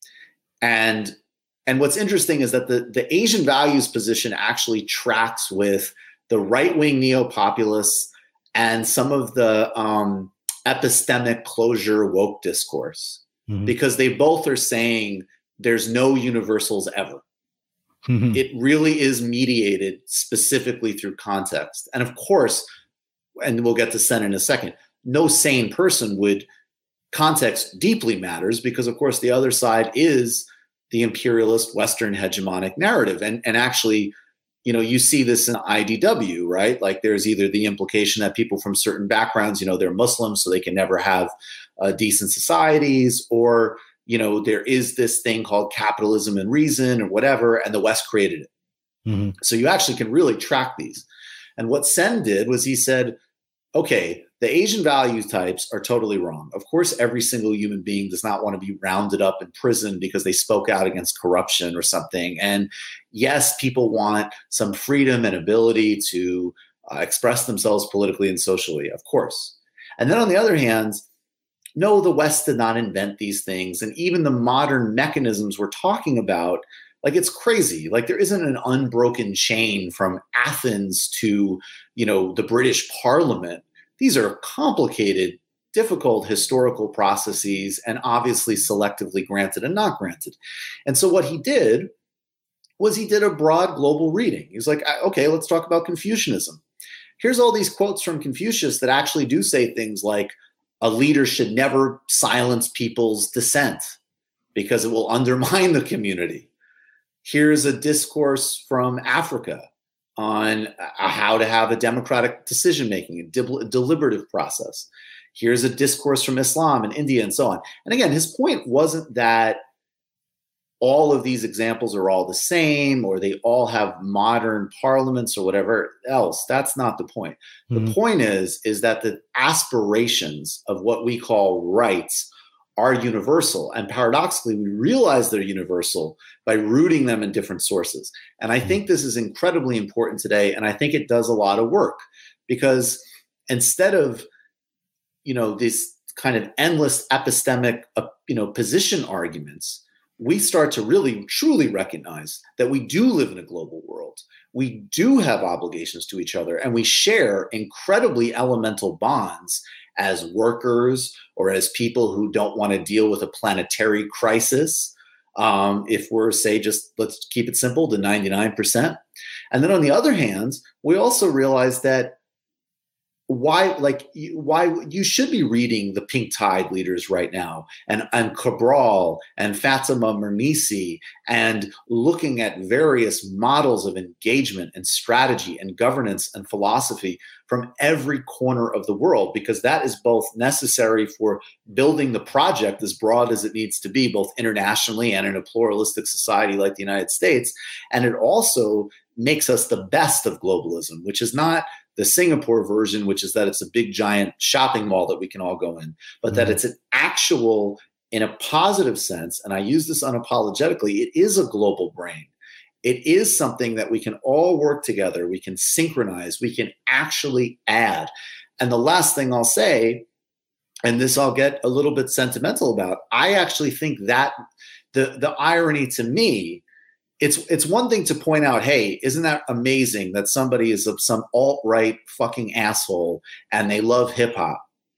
And And what's interesting is that the, the Asian values position actually tracks with the right-wing neo-populists and some of the um, epistemic closure woke discourse, mm-hmm. because they both are saying there's no universals ever. Mm-hmm. It really is mediated specifically through context. And of course, and we'll get to Sen in a second, no sane person would, context deeply matters because of course the other side is the imperialist Western hegemonic narrative. And, and actually, you know, you see this in I D W, right? Like there's either the implication that people from certain backgrounds, you know, they're Muslims, so they can never have uh, decent societies, or, you know, there is this thing called capitalism and reason or whatever, and the West created it. Mm-hmm. So you actually can really track these. And what Sen did was he said, okay, the Asian value types are totally wrong. Of course, every single human being does not want to be rounded up in prison because they spoke out against corruption or something. And yes, people want some freedom and ability to uh, express themselves politically and socially, of course. And then on the other hand, no, the West did not invent these things. And even the modern mechanisms we're talking about, like it's crazy. Like there isn't an unbroken chain from Athens to, you know, the British Parliament. These are complicated, difficult historical processes and obviously selectively granted and not granted. And so what he did was he did a broad global reading. He's like, okay, let's talk about Confucianism. Here's all these quotes from Confucius that actually do say things like a leader should never silence people's dissent because it will undermine the community. Here's a discourse from Africa on how to have a democratic decision-making, a de- deliberative process. Here's a discourse from Islam in India and so on. And again, his point wasn't that all of these examples are all the same or they all have modern parliaments or whatever else. That's not the point. Mm-hmm. The point is, is that the aspirations of what we call rights are universal. And paradoxically, we realize they're universal by rooting them in different sources. And I think this is incredibly important today. And I think it does a lot of work because instead of, you know, these kind of endless epistemic, uh, you know, position arguments, we start to really, truly recognize that we do live in a global world. We do have obligations to each other, and we share incredibly elemental bonds as workers or as people who don't want to deal with a planetary crisis. Um, if we're, say, just let's keep it simple, to ninety-nine percent. And then on the other hand, we also realize that why, like, why you should be reading the Pink Tide leaders right now, and, and Cabral and Fatima Mernissi, and looking at various models of engagement and strategy and governance and philosophy from every corner of the world, because that is both necessary for building the project as broad as it needs to be, both internationally and in a pluralistic society like the United States. And it also makes us the best of globalism, which is not the Singapore version, which is that it's a big giant shopping mall that we can all go in, but mm-hmm. that it's an actual, in a positive sense, and I use this unapologetically, it is a global brain. It is something that we can all work together. We can synchronize. We can actually add. And the last thing I'll say, and this I'll get a little bit sentimental about, I actually think that the, the irony to me, It's it's one thing to point out, hey, isn't that amazing that somebody is of some alt-right fucking asshole and they love hip hop?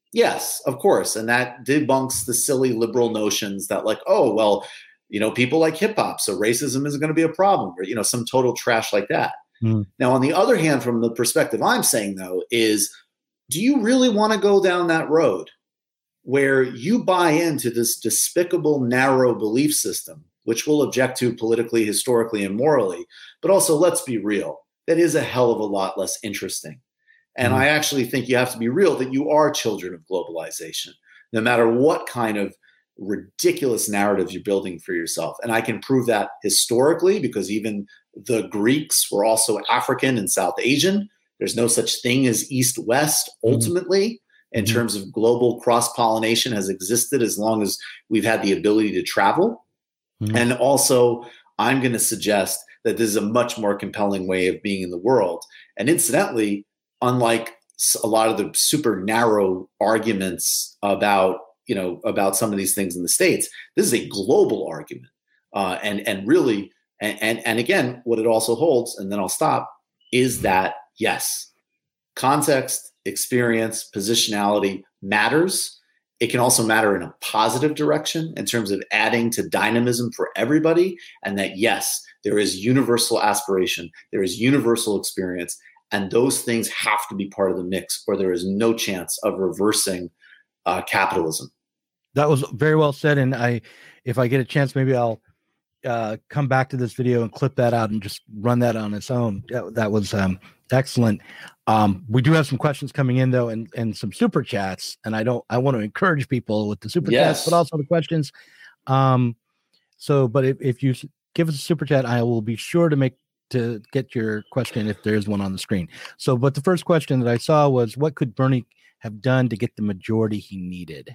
Yes, of course. And that debunks the silly liberal notions that like, oh, well, you know, people like hip hop, so racism isn't going to be a problem, or, you know, some total trash like that. Mm. Now, on the other hand, from the perspective I'm saying, though, is do you really want to go down that road where you buy into this despicable, narrow belief system, which we'll object to politically, historically, and morally, but also, let's be real, that is a hell of a lot less interesting. And mm. I actually think you have to be real that you are children of globalization, no matter what kind of ridiculous narrative you're building for yourself. And I can prove that historically, because even the Greeks were also African and South Asian. There's no such thing as East-West ultimately mm-hmm. in mm-hmm. terms of global cross-pollination has existed as long as we've had the ability to travel. Mm-hmm. And also, I'm going to suggest that this is a much more compelling way of being in the world. And incidentally, unlike a lot of the super narrow arguments about, you know, about some of these things in the States, this is a global argument. Uh, and, and really, and, and, and again, what it also holds, and then I'll stop, is that, yes, context, experience, positionality matters. It can also matter in a positive direction in terms of adding to dynamism for everybody. And that, yes, there is universal aspiration, there is universal experience, and those things have to be part of the mix, or there is no chance of reversing uh, capitalism. That was very well said. And I, if I get a chance, maybe I'll uh, come back to this video and clip that out and just run that on its own. That, that was um, excellent. Um, we do have some questions coming in though, and, and some super chats. And I don't, I want to encourage people with the super yes. chats, but also the questions. Um, so, but if, if you give us a super chat, I will be sure to make, to get your question if there's one on the screen. So, but the first question that I saw was, what could Bernie have done to get the majority he needed?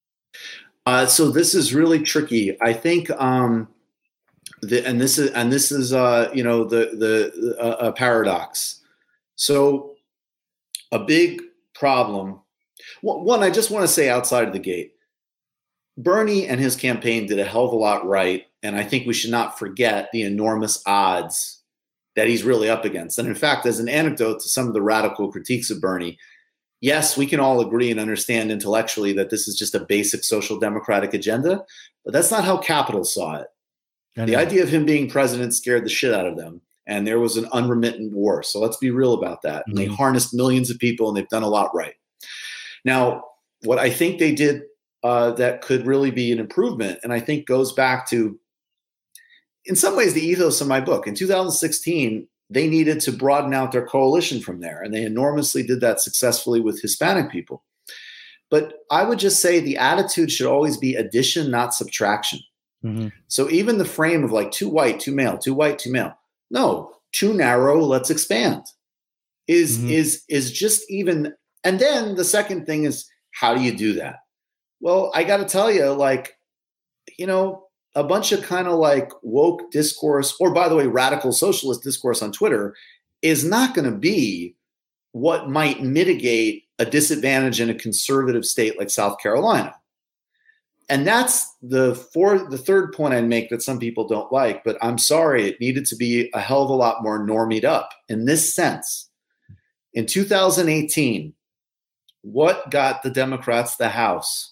Uh, so this is really tricky. I think, um, the, and this is, and this is, uh, you know, the, the, uh, a paradox. So a big problem. Well, one, I just want to say outside of the gate, Bernie and his campaign did a hell of a lot right. And I think we should not forget the enormous odds that he's really up against. And in fact, as an anecdote to some of the radical critiques of Bernie, yes, we can all agree and understand intellectually that this is just a basic social democratic agenda, but that's not how Capital saw it. The idea of him being president scared the shit out of them, and there was an unremittent war. So let's be real about that. Mm-hmm. And they harnessed millions of people, and they've done a lot right. Now, what I think they did uh, that could really be an improvement, and I think goes back to, in some ways, the ethos of my book. In two thousand sixteen, they needed to broaden out their coalition from there, and they enormously did that successfully with Hispanic people. But I would just say the attitude should always be addition, not subtraction. Mm-hmm. So even the frame of like too white, too male, too white, too male. No, too narrow, let's expand. Is mm-hmm. is is just even. And then the second thing is, how do you do that? Well, I got to tell you, like, you know, a bunch of kind of like woke discourse, or by the way, radical socialist discourse on Twitter is not going to be what might mitigate a disadvantage in a conservative state like South Carolina. And that's the fourth, the third point I'd make that some people don't like, but I'm sorry, it needed to be a hell of a lot more normied up in this sense. In two thousand eighteen, what got the Democrats the House?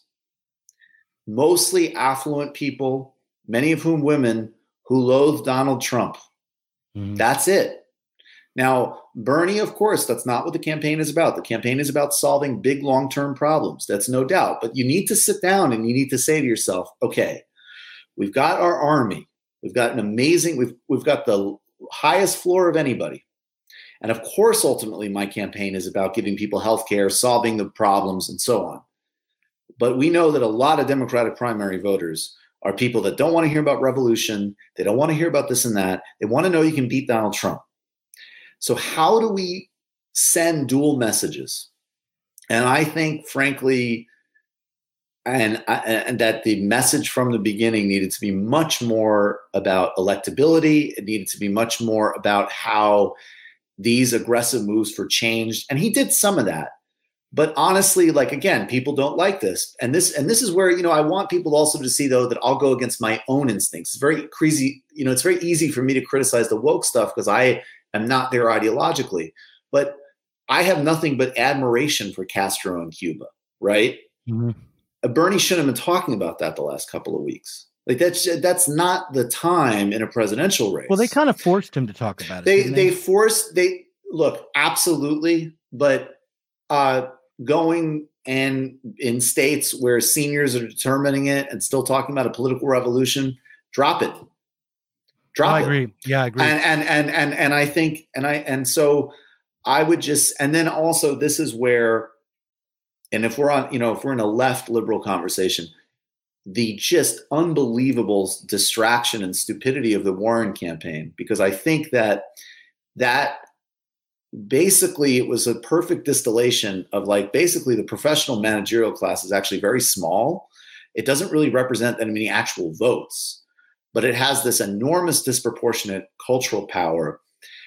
Mostly affluent people, many of whom women, who loathe Donald Trump. Mm-hmm. That's it. Now, Bernie, of course, that's not what the campaign is about. The campaign is about solving big long-term problems. That's no doubt. But you need to sit down and you need to say to yourself, okay, we've got our army. We've got an amazing, we've, we've got the highest floor of anybody. And of course, ultimately, my campaign is about giving people health care, solving the problems, and so on. But we know that a lot of Democratic primary voters are people that don't want to hear about revolution. They don't want to hear about this and that. They want to know you can beat Donald Trump. So how do we send dual messages? And I think, frankly, and, and that the message from the beginning needed to be much more about electability. It needed to be much more about how these aggressive moves for change. And he did some of that. But honestly, like, again, people don't like this. And this and this is where, you know, I want people also to see, though, that I'll go against my own instincts. It's very crazy. You know, it's very easy for me to criticize the woke stuff because I am not there ideologically. But I have nothing but admiration for Castro in Cuba, right? Mm-hmm. Uh, Bernie shouldn't have been talking about that the last couple of weeks. Like that's that's not the time in a presidential race. Well, they kind of forced him to talk about it. They didn't they they forced they look absolutely, but uh, going and in states where seniors are determining it and still talking about a political revolution, drop it. Drop oh, I it. agree. Yeah, I agree. And and and and and I think and I and so I would just and then also this is where, and if we're on, you know, if we're in a left liberal conversation, the just unbelievable distraction and stupidity of the Warren campaign, because I think that that basically it was a perfect distillation of like basically the professional managerial class is actually very small. It doesn't really represent that many actual votes, but it has this enormous disproportionate cultural power.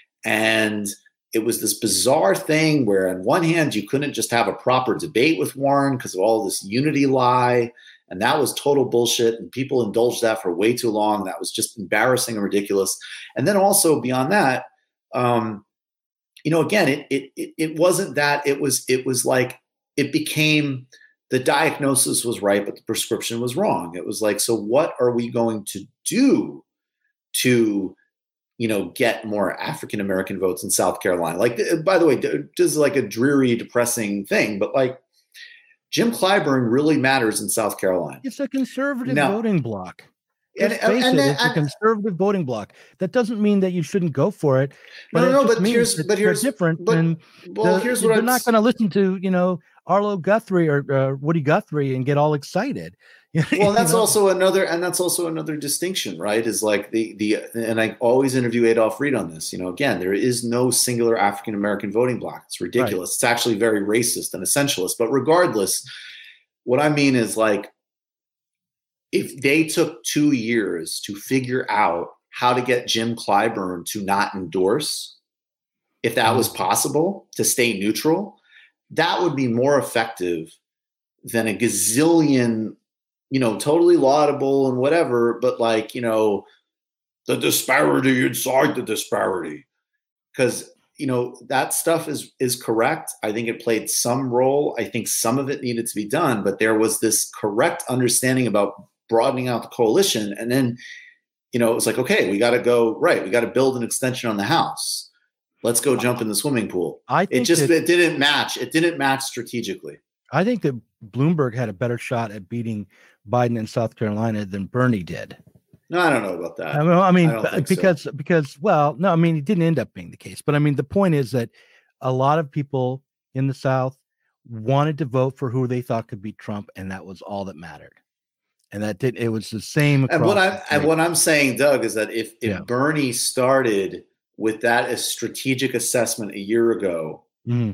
And it was this bizarre thing where on one hand, you couldn't just have a proper debate with Warren because of all this unity lie. And that was total bullshit. And people indulged that for way too long. That was just embarrassing and ridiculous. And then also beyond that, um, you know, again, it, it, it wasn't that it was, it was like, it became the diagnosis was right, but the prescription was wrong. It was like, so what are we going to do to, you know, get more African-American votes in South Carolina? Like, by the way, this is like a dreary, depressing thing, but like Jim Clyburn really matters in South Carolina. It's a conservative no. voting block. And, Let's face and, it, and, it's and, a conservative voting block. That doesn't mean that you shouldn't go for it. But no, no, it no. just But means here's, that but here's they're different. But, and well, the, here's what they're I'm not going to listen to, you know, Arlo Guthrie or uh, Woody Guthrie and get all excited. Well, that's know? also another, and that's also another distinction, right? Is like the the, and I always interview Adolph Reed on this. You know, again, there is no singular African American voting bloc. It's ridiculous. Right. It's actually very racist and essentialist. But regardless, what I mean is like, if they took two years to figure out how to get Jim Clyburn to not endorse, if that was possible, to stay neutral, that would be more effective than a gazillion, you know, totally laudable and whatever, but like, you know, the disparity inside the disparity. Because, you know, that stuff is is correct. I think it played some role. I think some of it needed to be done, but there was this correct understanding about broadening out the coalition. And then, you know, it was like, okay, we got to go, right. We got to build an extension on the House. Let's go jump in the swimming pool. I think it just, that, it didn't match. It didn't match strategically. I think that Bloomberg had a better shot at beating Biden in South Carolina than Bernie did. No, I don't know about that. I mean, I mean I because, so. because, well, no, I mean, it didn't end up being the case, but I mean, the point is that a lot of people in the South wanted to vote for who they thought could beat Trump. And that was all that mattered. And that did, it was the same. And what I'm, and what I'm saying, Doug, is that if, if yeah. Bernie started with that as strategic assessment a year ago mm-hmm.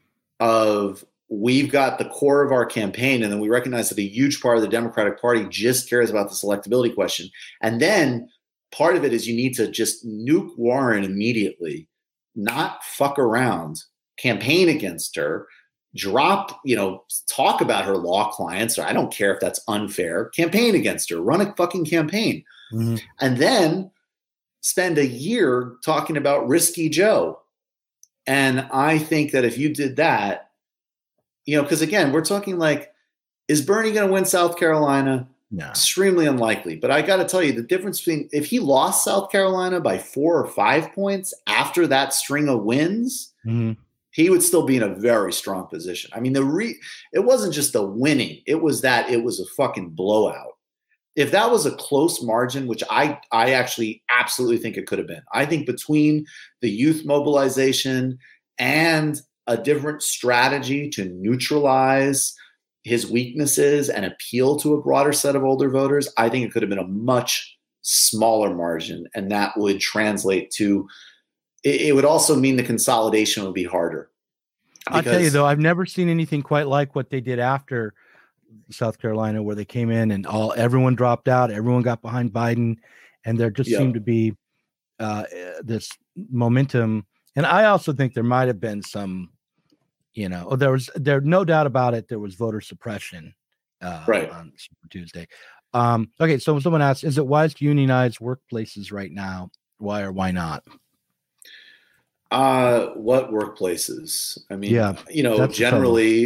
of we've got the core of our campaign, and then we recognize that a huge part of the Democratic Party just cares about this electability question. And then part of it is you need to just nuke Warren immediately, not fuck around, campaign against her, drop, you know, talk about her law clients, or I don't care if that's unfair, campaign against her, run a fucking campaign. Mm-hmm. And then spend a year talking about Risky Joe. And I think that if you did that, you know, because again, we're talking like, is Bernie going to win South Carolina? No. Extremely unlikely. But I got to tell you, the difference between if he lost South Carolina by four or five points after that string of wins, mm-hmm. he would still be in a very strong position. I mean, the re- it wasn't just the winning. It was that it was a fucking blowout. If that was a close margin, which I, I actually absolutely think it could have been. I think between the youth mobilization and a different strategy to neutralize his weaknesses and appeal to a broader set of older voters, I think it could have been a much smaller margin. And that would translate to, it, it would also mean the consolidation would be harder. I'll tell you though, I've never seen anything quite like what they did after South Carolina, where they came in and all everyone dropped out, everyone got behind Biden, and there just yep. seemed to be uh, this momentum. And I also think there might have been some, you know, oh, there was there no doubt about it. There was voter suppression uh, right. on Super Tuesday. Um, okay, so someone asked, is it wise to unionize workplaces right now? Why or why not? Uh, what workplaces? I mean, yeah, you know, generally.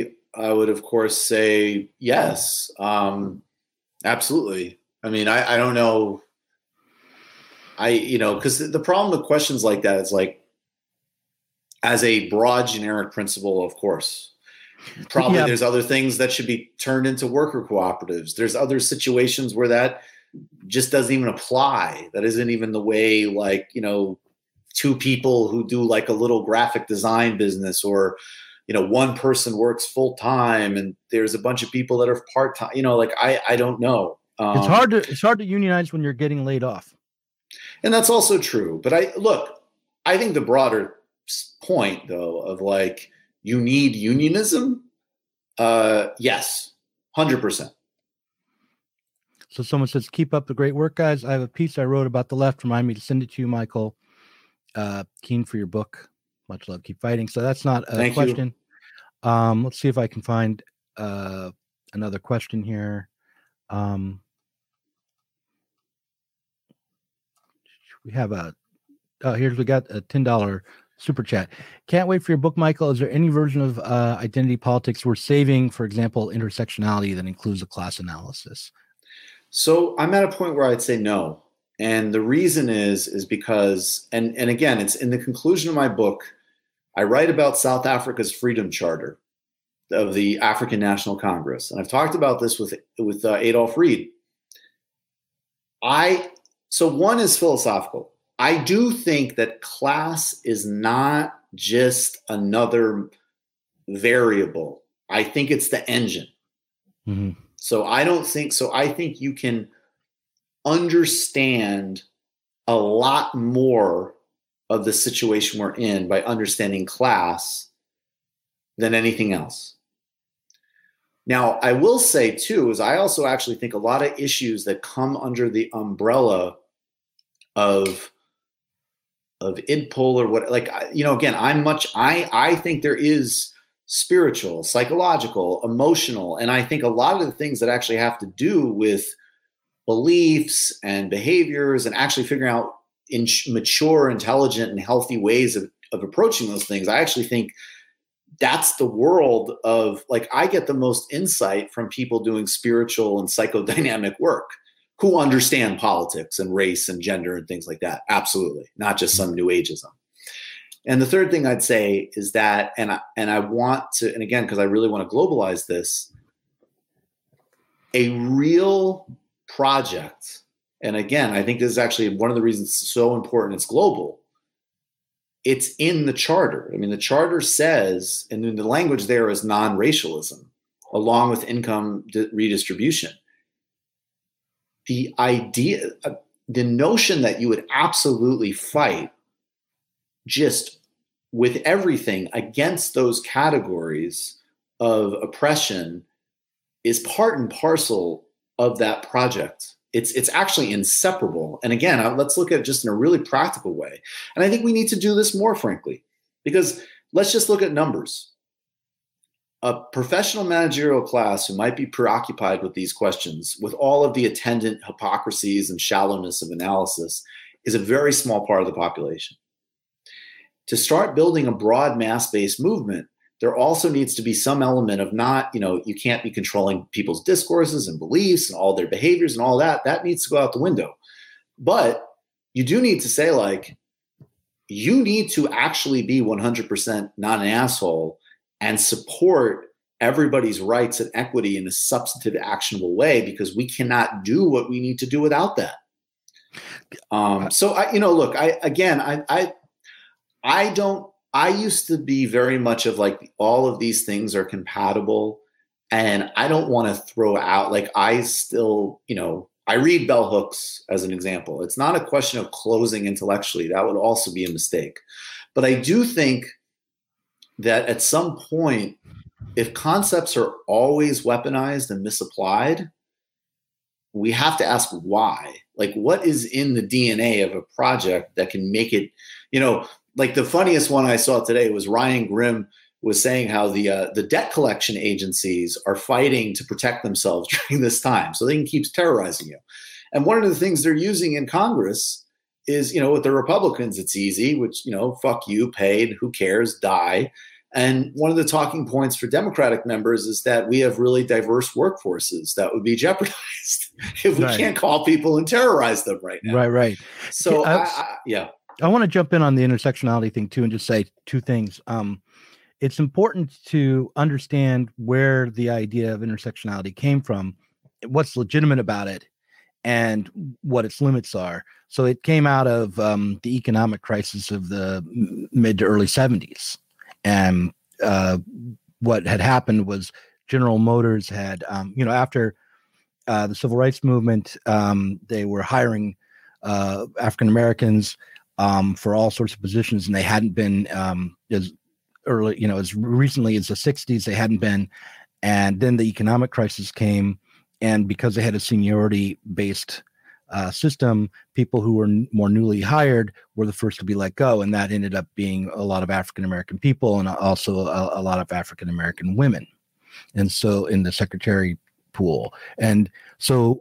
I would of course say yes, um, absolutely. I mean, I, I don't know. I, you know, because the problem with questions like that is like, as a broad generic principle, of course, probably Yeah. there's other things that should be turned into worker cooperatives. There's other situations where that just doesn't even apply. That isn't even the way, like, you know, two people who do like a little graphic design business, or, you know, one person works full time and there's a bunch of people that are part time, you know, like, I, I don't know. Um, It's hard to, it's hard to unionize when you're getting laid off. And that's also true. But I look, I think the broader point though, of like, you need unionism. Uh, yes, one hundred percent. So someone says, keep up the great work, guys. I have a piece I wrote about the left. Remind me to send it to you, Michael. Uh, keen for your book. Much love. Keep fighting. So that's not a Thank question. Um, let's see if I can find uh, another question here. Um, we have a, oh, here's, we got a ten dollar super chat. Can't wait for your book, Michael. Is there any version of uh, identity politics we're saving, for example, intersectionality, that includes a class analysis? So I'm at a point where I'd say no. And the reason is, is because, and, and again, it's in the conclusion of my book, I write about South Africa's Freedom Charter of the African National Congress. And I've talked about this with, with uh, Adolph Reed. I, so one is philosophical. I do think that class is not just another variable. I think it's the engine. Mm-hmm. So I don't think, so I think you can understand a lot more of the situation we're in by understanding class than anything else. Now, I will say too, is I also actually think a lot of issues that come under the umbrella of of I D P O L or what, like, you know, again, I'm much, I, I think there is spiritual, psychological, emotional, and I think a lot of the things that actually have to do with beliefs and behaviors and actually figuring out in mature, intelligent, and healthy ways of, of approaching those things. I actually think that's the world of, like, I get the most insight from people doing spiritual and psychodynamic work who understand politics and race and gender and things like that. Absolutely. Not just some new ageism. And the third thing I'd say is that, and I, and I want to, and again, because I really want to globalize this, a real project, and again, I think this is actually one of the reasons it's so important it's global, it's in the charter. I mean, the charter says, and then the language there is non-racialism, along with income redistribution. The idea, the notion that you would absolutely fight just with everything against those categories of oppression is part and parcel of that project. It's it's actually inseparable. And again, let's look at it just in a really practical way. And I think we need to do this more, frankly, because let's just look at numbers. A professional managerial class who might be preoccupied with these questions, with all of the attendant hypocrisies and shallowness of analysis, is a very small part of the population. To start building a broad mass-based movement, there also needs to be some element of not, you know, you can't be controlling people's discourses and beliefs and all their behaviors and all that. That needs to go out the window. But you do need to say, like, you need to actually be one hundred percent not an asshole and support everybody's rights and equity in a substantive, actionable way, because we cannot do what we need to do without that. Um, so, I, you know, look, I, again, I, I, I don't, I used to be very much of like, all of these things are compatible, and I don't want to throw out, like, I still, you know, I read bell hooks as an example. It's not a question of closing intellectually. That would also be a mistake. But I do think that at some point, if concepts are always weaponized and misapplied, we have to ask why. Like, what is in the D N A of a project that can make it, you know, like the funniest one I saw today was Ryan Grimm was saying how the uh, the debt collection agencies are fighting to protect themselves during this time so they can keep terrorizing you. And one of the things they're using in Congress is, you know, with the Republicans, it's easy, which, you know, fuck you, paid, who cares, die. And one of the talking points for Democratic members is that we have really diverse workforces that would be jeopardized if we Right. can't call people and terrorize them right now. Right, right. So, I, I, I, yeah. I want to jump in on the intersectionality thing too and just say two things. Um, it's important to understand where the idea of intersectionality came from, what's legitimate about it, and what its limits are. So it came out of um, the economic crisis of the mid to early seventies. And uh, what had happened was General Motors had, um, you know, after uh, the civil rights movement, um, they were hiring uh, African Americans um, for all sorts of positions, and they hadn't been um, as early, you know, as recently as the sixties, they hadn't been. And then the economic crisis came, and because they had a seniority-based Uh, system, people who were n- more newly hired were the first to be let go, and that ended up being a lot of African American people and also a, a lot of African American women, and so in the secretary pool. And so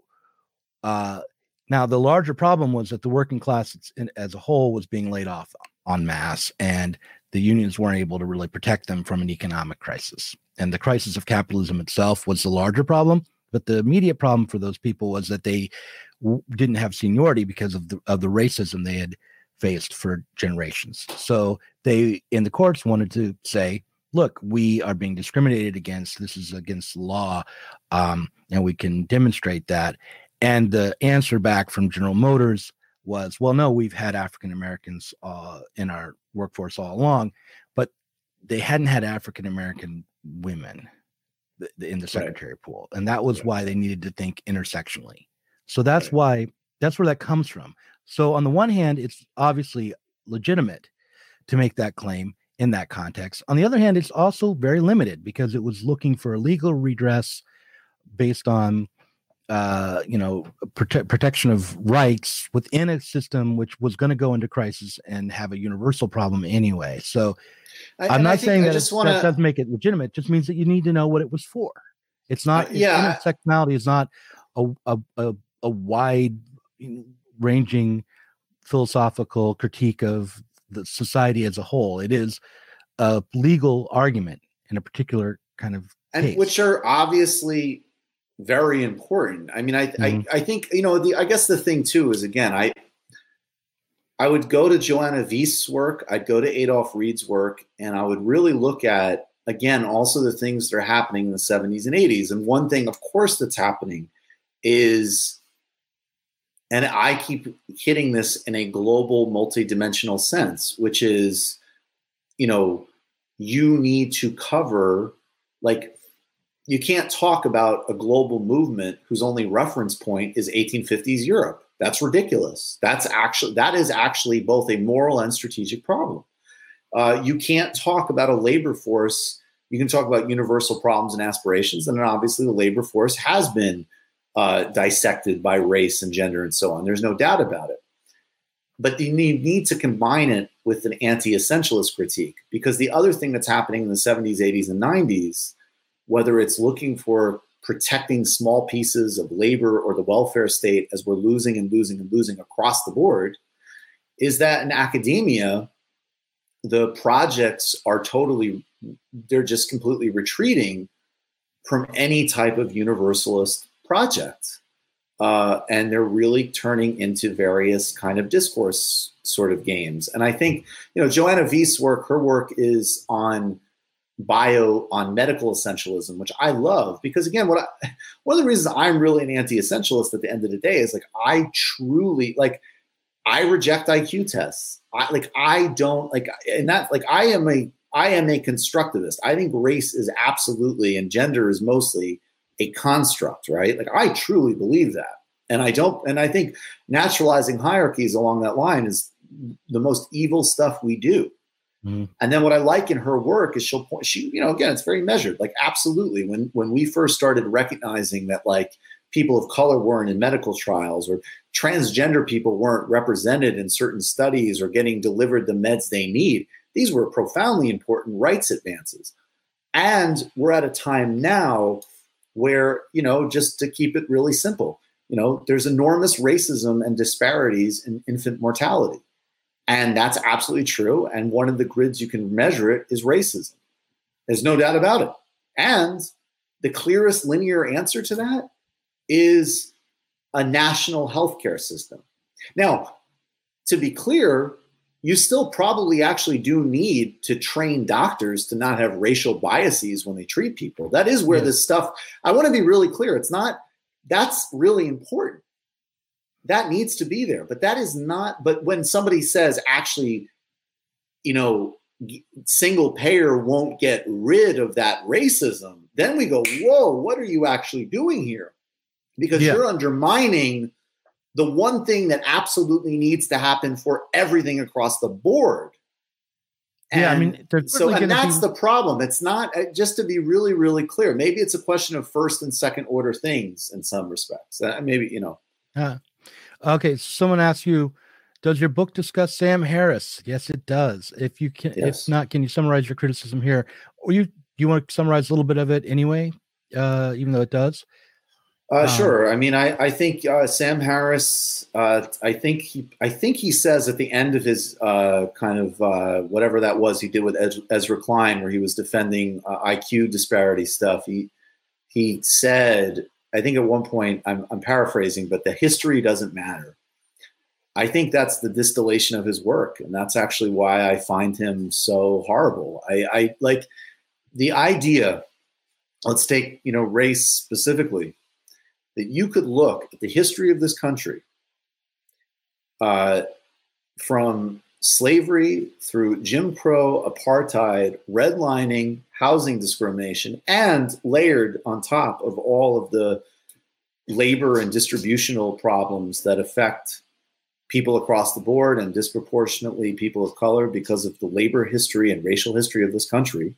uh, now the larger problem was that the working class in, as a whole was being laid off en masse, and the unions weren't able to really protect them from an economic crisis. And the crisis of capitalism itself was the larger problem, but the immediate problem for those people was that they didn't have seniority because of the of the racism they had faced for generations. So they, in the courts, wanted to say, look, we are being discriminated against. This is against the law, um, and we can demonstrate that. And the answer back from General Motors was, well, no, we've had African Americans uh, in our workforce all along, but they hadn't had African American women in the secretary right. pool. And that was right. why they needed to think intersectionally. So that's right. why, that's where that comes from. So on the one hand, it's obviously legitimate to make that claim in that context. On the other hand, it's also very limited because it was looking for a legal redress based on, uh, you know, prote- protection of rights within a system which was going to go into crisis and have a universal problem anyway. So I, I'm not saying that wanna... that doesn't make it legitimate. It just means that you need to know what it was for. It's not, uh, yeah. intersectionality is not a, a, a, a wide ranging philosophical critique of the society as a whole. It is a legal argument in a particular kind of and case. Which are obviously very important. I mean, I, mm-hmm. I, I think, you know, the, I guess the thing too is, again, I, I would go to Joanna Wiest's work. I'd go to Adolph Reed's work, and I would really look at, again, also the things that are happening in the seventies and eighties. And one thing, of course, that's happening is, and I keep hitting this in a global, multidimensional sense, which is, you know, you need to cover, like, you can't talk about a global movement whose only reference point is eighteen fifties Europe. That's ridiculous. That's actually, that is actually both a moral and strategic problem. Uh, you can't talk about a labor force. You can talk about universal problems and aspirations, and then obviously the labor force has been uh, dissected by race and gender and so on. There's no doubt about it. But you need, need to combine it with an anti-essentialist critique, because the other thing that's happening in the seventies, eighties, and nineties, whether it's looking for protecting small pieces of labor or the welfare state as we're losing and losing and losing across the board, is that in academia, the projects are totally, they're just completely retreating from any type of universalist project. Uh, and they're really turning into various kind of discourse sort of games. And I think, you know, Joanna Wiest's work, her work is on bio, on medical essentialism, which I love, because again, what I, one of the reasons I'm really an anti-essentialist at the end of the day is, like, I truly, like, I reject I Q tests. I like, I don't like, and that, like, I am a, I am a constructivist. I think race is absolutely, and gender is mostly a construct, right? Like, I truly believe that. And I don't, and I think naturalizing hierarchies along that line is the most evil stuff we do. Mm-hmm. And then what I like in her work is she'll point, she, you know, again, it's very measured. Like, absolutely. When, when we first started recognizing that, like, people of color weren't in medical trials, or transgender people weren't represented in certain studies or getting delivered the meds they need, these were profoundly important rights advances. And we're at a time now where, you know, just to keep it really simple, you know, there's enormous racism and disparities in infant mortality. And that's absolutely true. And one of the grids you can measure it is racism. There's no doubt about it. And the clearest linear answer to that is a national healthcare system. Now, to be clear, you still probably actually do need to train doctors to not have racial biases when they treat people. That is where yes. this stuff, I want to be really clear. It's not, that's really important. That needs to be there, but that is not, but when somebody says actually, you know, single payer won't get rid of that racism, then we go, whoa, what are you actually doing here? Because yeah. you're undermining the one thing that absolutely needs to happen for everything across the board. And yeah, I mean, so and that's be... the problem. It's not, just to be really, really clear, maybe it's a question of first and second order things in some respects. Uh, maybe, you know. Uh, okay, someone asked you, does your book discuss Sam Harris? Yes, it does. If you can, yes. if not, can you summarize your criticism here? Or you, you want to summarize a little bit of it anyway, uh, even though it does? Uh, sure. I mean, I, I think uh, Sam Harris. Uh, I think he. I think he says at the end of his uh, kind of uh, whatever that was he did with Ezra Klein, where he was defending uh, I Q disparity stuff. He he said, I think at one point, I'm, I'm paraphrasing, but the history doesn't matter. I think that's the distillation of his work, and that's actually why I find him so horrible. I, I like the idea. Let's take you know race specifically. That you could look at the history of this country uh, from slavery through Jim Crow, apartheid, redlining, housing discrimination, and layered on top of all of the labor and distributional problems that affect people across the board and disproportionately people of color because of the labor history and racial history of this country,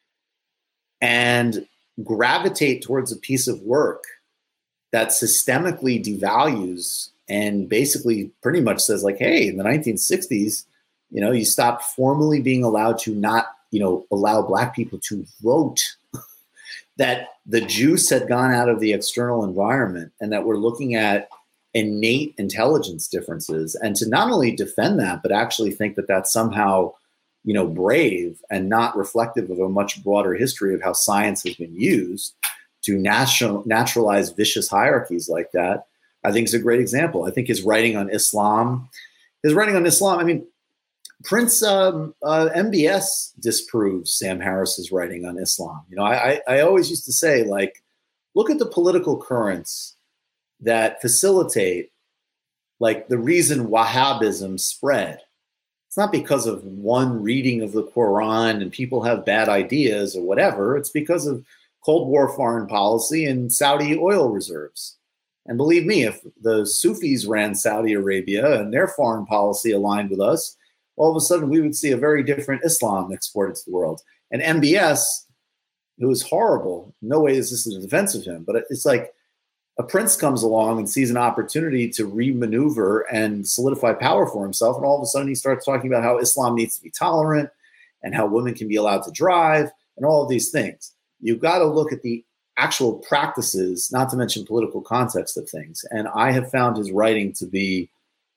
and gravitate towards a piece of work that systemically devalues and basically pretty much says like, hey, in the nineteen sixties, you know, you stopped formally being allowed to not, you know, allow Black people to vote, that the juice had gone out of the external environment, and that we're looking at innate intelligence differences, and to not only defend that, but actually think that that's somehow, you know, brave and not reflective of a much broader history of how science has been used to national, naturalize vicious hierarchies like that, I think is a great example. I think his writing on Islam, his writing on Islam, I mean, Prince um, uh, M B S disproves Sam Harris's writing on Islam. You know, I, I, I always used to say, like, look at the political currents that facilitate, like, the reason Wahhabism spread. It's not because of one reading of the Quran and people have bad ideas or whatever. It's because of Cold War foreign policy and Saudi oil reserves. And believe me, if the Sufis ran Saudi Arabia and their foreign policy aligned with us, all of a sudden we would see a very different Islam exported to the world. And M B S, it was horrible. No way is this a defense of him, but it's like a prince comes along and sees an opportunity to remaneuver and solidify power for himself. And all of a sudden he starts talking about how Islam needs to be tolerant and how women can be allowed to drive and all of these things. You've got to look at the actual practices, not to mention political context of things. And I have found his writing to be,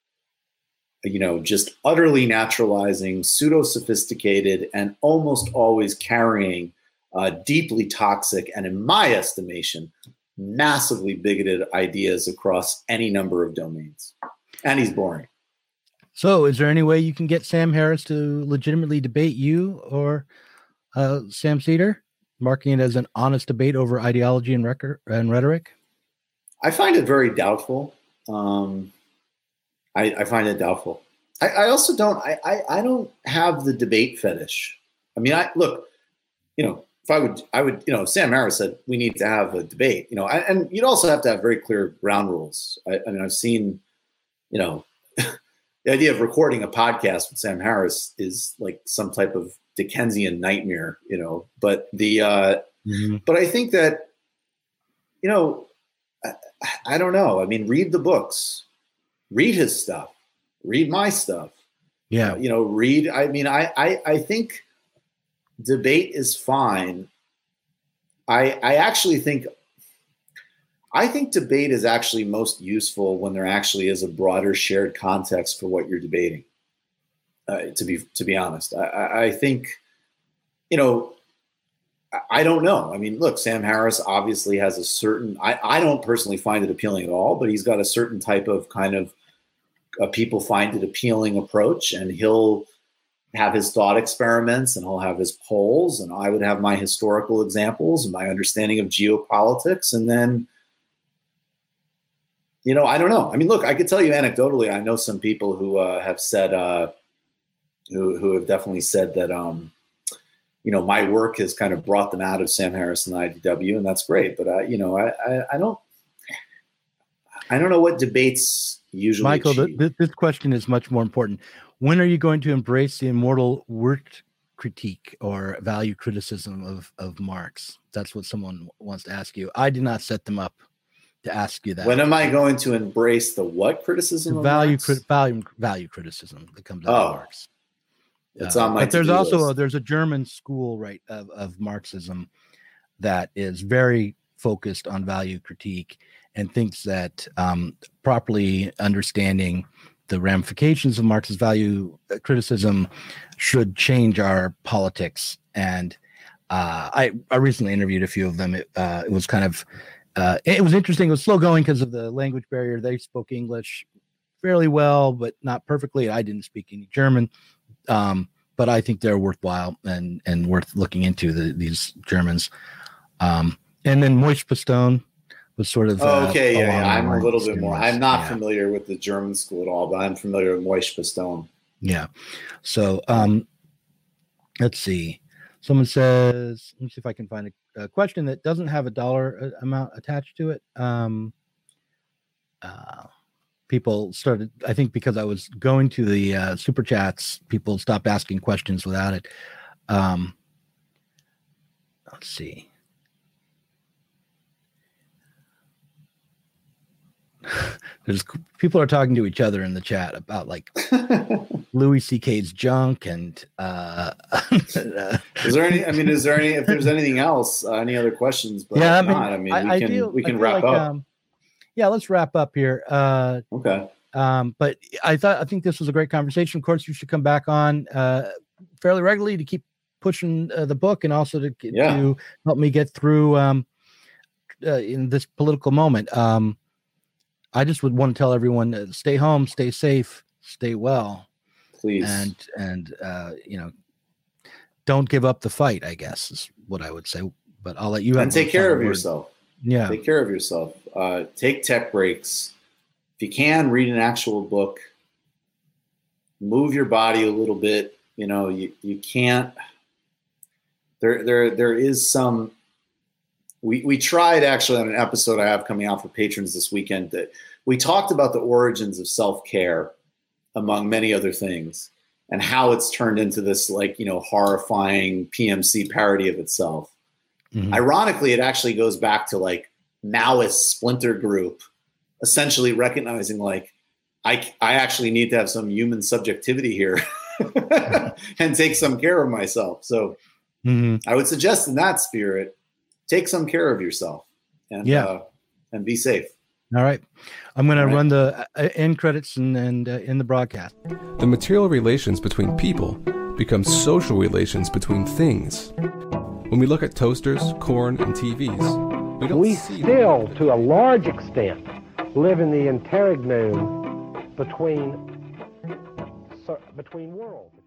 you know, just utterly naturalizing, pseudo-sophisticated, and almost always carrying uh, deeply toxic and, in my estimation, massively bigoted ideas across any number of domains. And he's boring. So is there any way you can get Sam Harris to legitimately debate you or uh, Sam Seder? Marking it as an honest debate over ideology and, record, and rhetoric? I find it very doubtful. Um, I, I find it doubtful. I, I also don't. I, I I don't have the debate fetish. I mean, I look. You know, if I would, I would. You know, Sam Harris said we need to have a debate. You know, I, and you'd also have to have very clear ground rules. I, I mean, I've seen. You know, the idea of recording a podcast with Sam Harris is like some type of Dickensian nightmare, you know, but the, uh, mm-hmm. but I think that, you know, I, I don't know. I mean, read the books, read his stuff, read my stuff. Yeah. Uh, you know, read, I mean, I, I, I think debate is fine. I, I actually think, I think debate is actually most useful when there actually is a broader shared context for what you're debating. Uh, to be to be honest, I, I think, you know, I don't know. I mean, look, Sam Harris obviously has a certain, I, I don't personally find it appealing at all, but he's got a certain type of kind of uh, people find it appealing approach, and he'll have his thought experiments and he'll have his polls, and I would have my historical examples and my understanding of geopolitics. And then, you know, I don't know. I mean, look, I could tell you anecdotally, I know some people who uh, have said, uh, who, who have definitely said that, um, you know, my work has kind of brought them out of Sam Harris and I D W, and that's great. But, uh, you know, I, I, I don't, I don't know what debates usually. Michael, th- th- this question is much more important. When are you going to embrace the immortal work critique or value criticism of, of Marx? That's what someone wants to ask you. I did not set them up to ask you that. When am I going to embrace the what criticism? The of value, Marx? cri- value, value criticism that comes out Oh. of Marx. It's Uh, on my but there's to-do also list. a, there's a German school, right, of, of Marxism that is very focused on value critique and thinks that um, properly understanding the ramifications of Marx's value criticism should change our politics. And uh, I I recently interviewed a few of them. It, uh, it was kind of uh, it was interesting. It was slow going because of the language barrier. They spoke English fairly well, but not perfectly. I didn't speak any German. Um, but I think they're worthwhile and, and worth looking into, the, these Germans. Um, and then Moish Pastone was sort of. Oh, okay, uh, yeah, yeah. along I'm the a little lines bit more. similar. I'm not Yeah. familiar with the German school at all, but I'm familiar with Moish Pastone. Yeah. So um, let's see. Someone says, let me see if I can find a, a question that doesn't have a dollar uh, amount attached to it. Um, uh, people started, I think because I was going to the uh, super chats, people stopped asking questions without it. Um, let's see. There's people are talking to each other in the chat about like Louis C K's junk and uh, Is there any? I mean, is there any? If there's anything else, uh, any other questions? But yeah, I if mean, not, I mean, I, we I can feel, we I can feel wrap like, up. Um, yeah, let's wrap up here. Uh, Okay. Um, but I thought I think this was a great conversation. Of course, you should come back on uh, fairly regularly to keep pushing uh, the book, and also to get, Yeah. to help me get through um, uh, in this political moment. Um, I just would want to tell everyone: uh, stay home, stay safe, stay well, Please. and and uh, you know, don't give up the fight. I guess is what I would say. But I'll let you have and take the care final of word. yourself. Yeah, Take care of yourself. Uh, take tech breaks. If you can, read an actual book. Move your body a little bit. You know, you, you can't. There, there, there is some. We we tried actually on an episode I have coming out for patrons this weekend that we talked about the origins of self-care, among many other things, and how it's turned into this like you know horrifying P M C parody of itself. Mhm. Ironically, it actually goes back to like Maoist splinter group, essentially recognizing like I I actually need to have some human subjectivity here and take some care of myself. So Mhm. I would suggest in that spirit, take some care of yourself and Yeah. uh, and be safe. All right. I'm going to All right. run the uh, end credits and and uh, end the broadcast. The material relations between people become social relations between things. When we look at toasters, corn, and T Vs, we don't We see still, to a large extent, live in the interregnum between between worlds.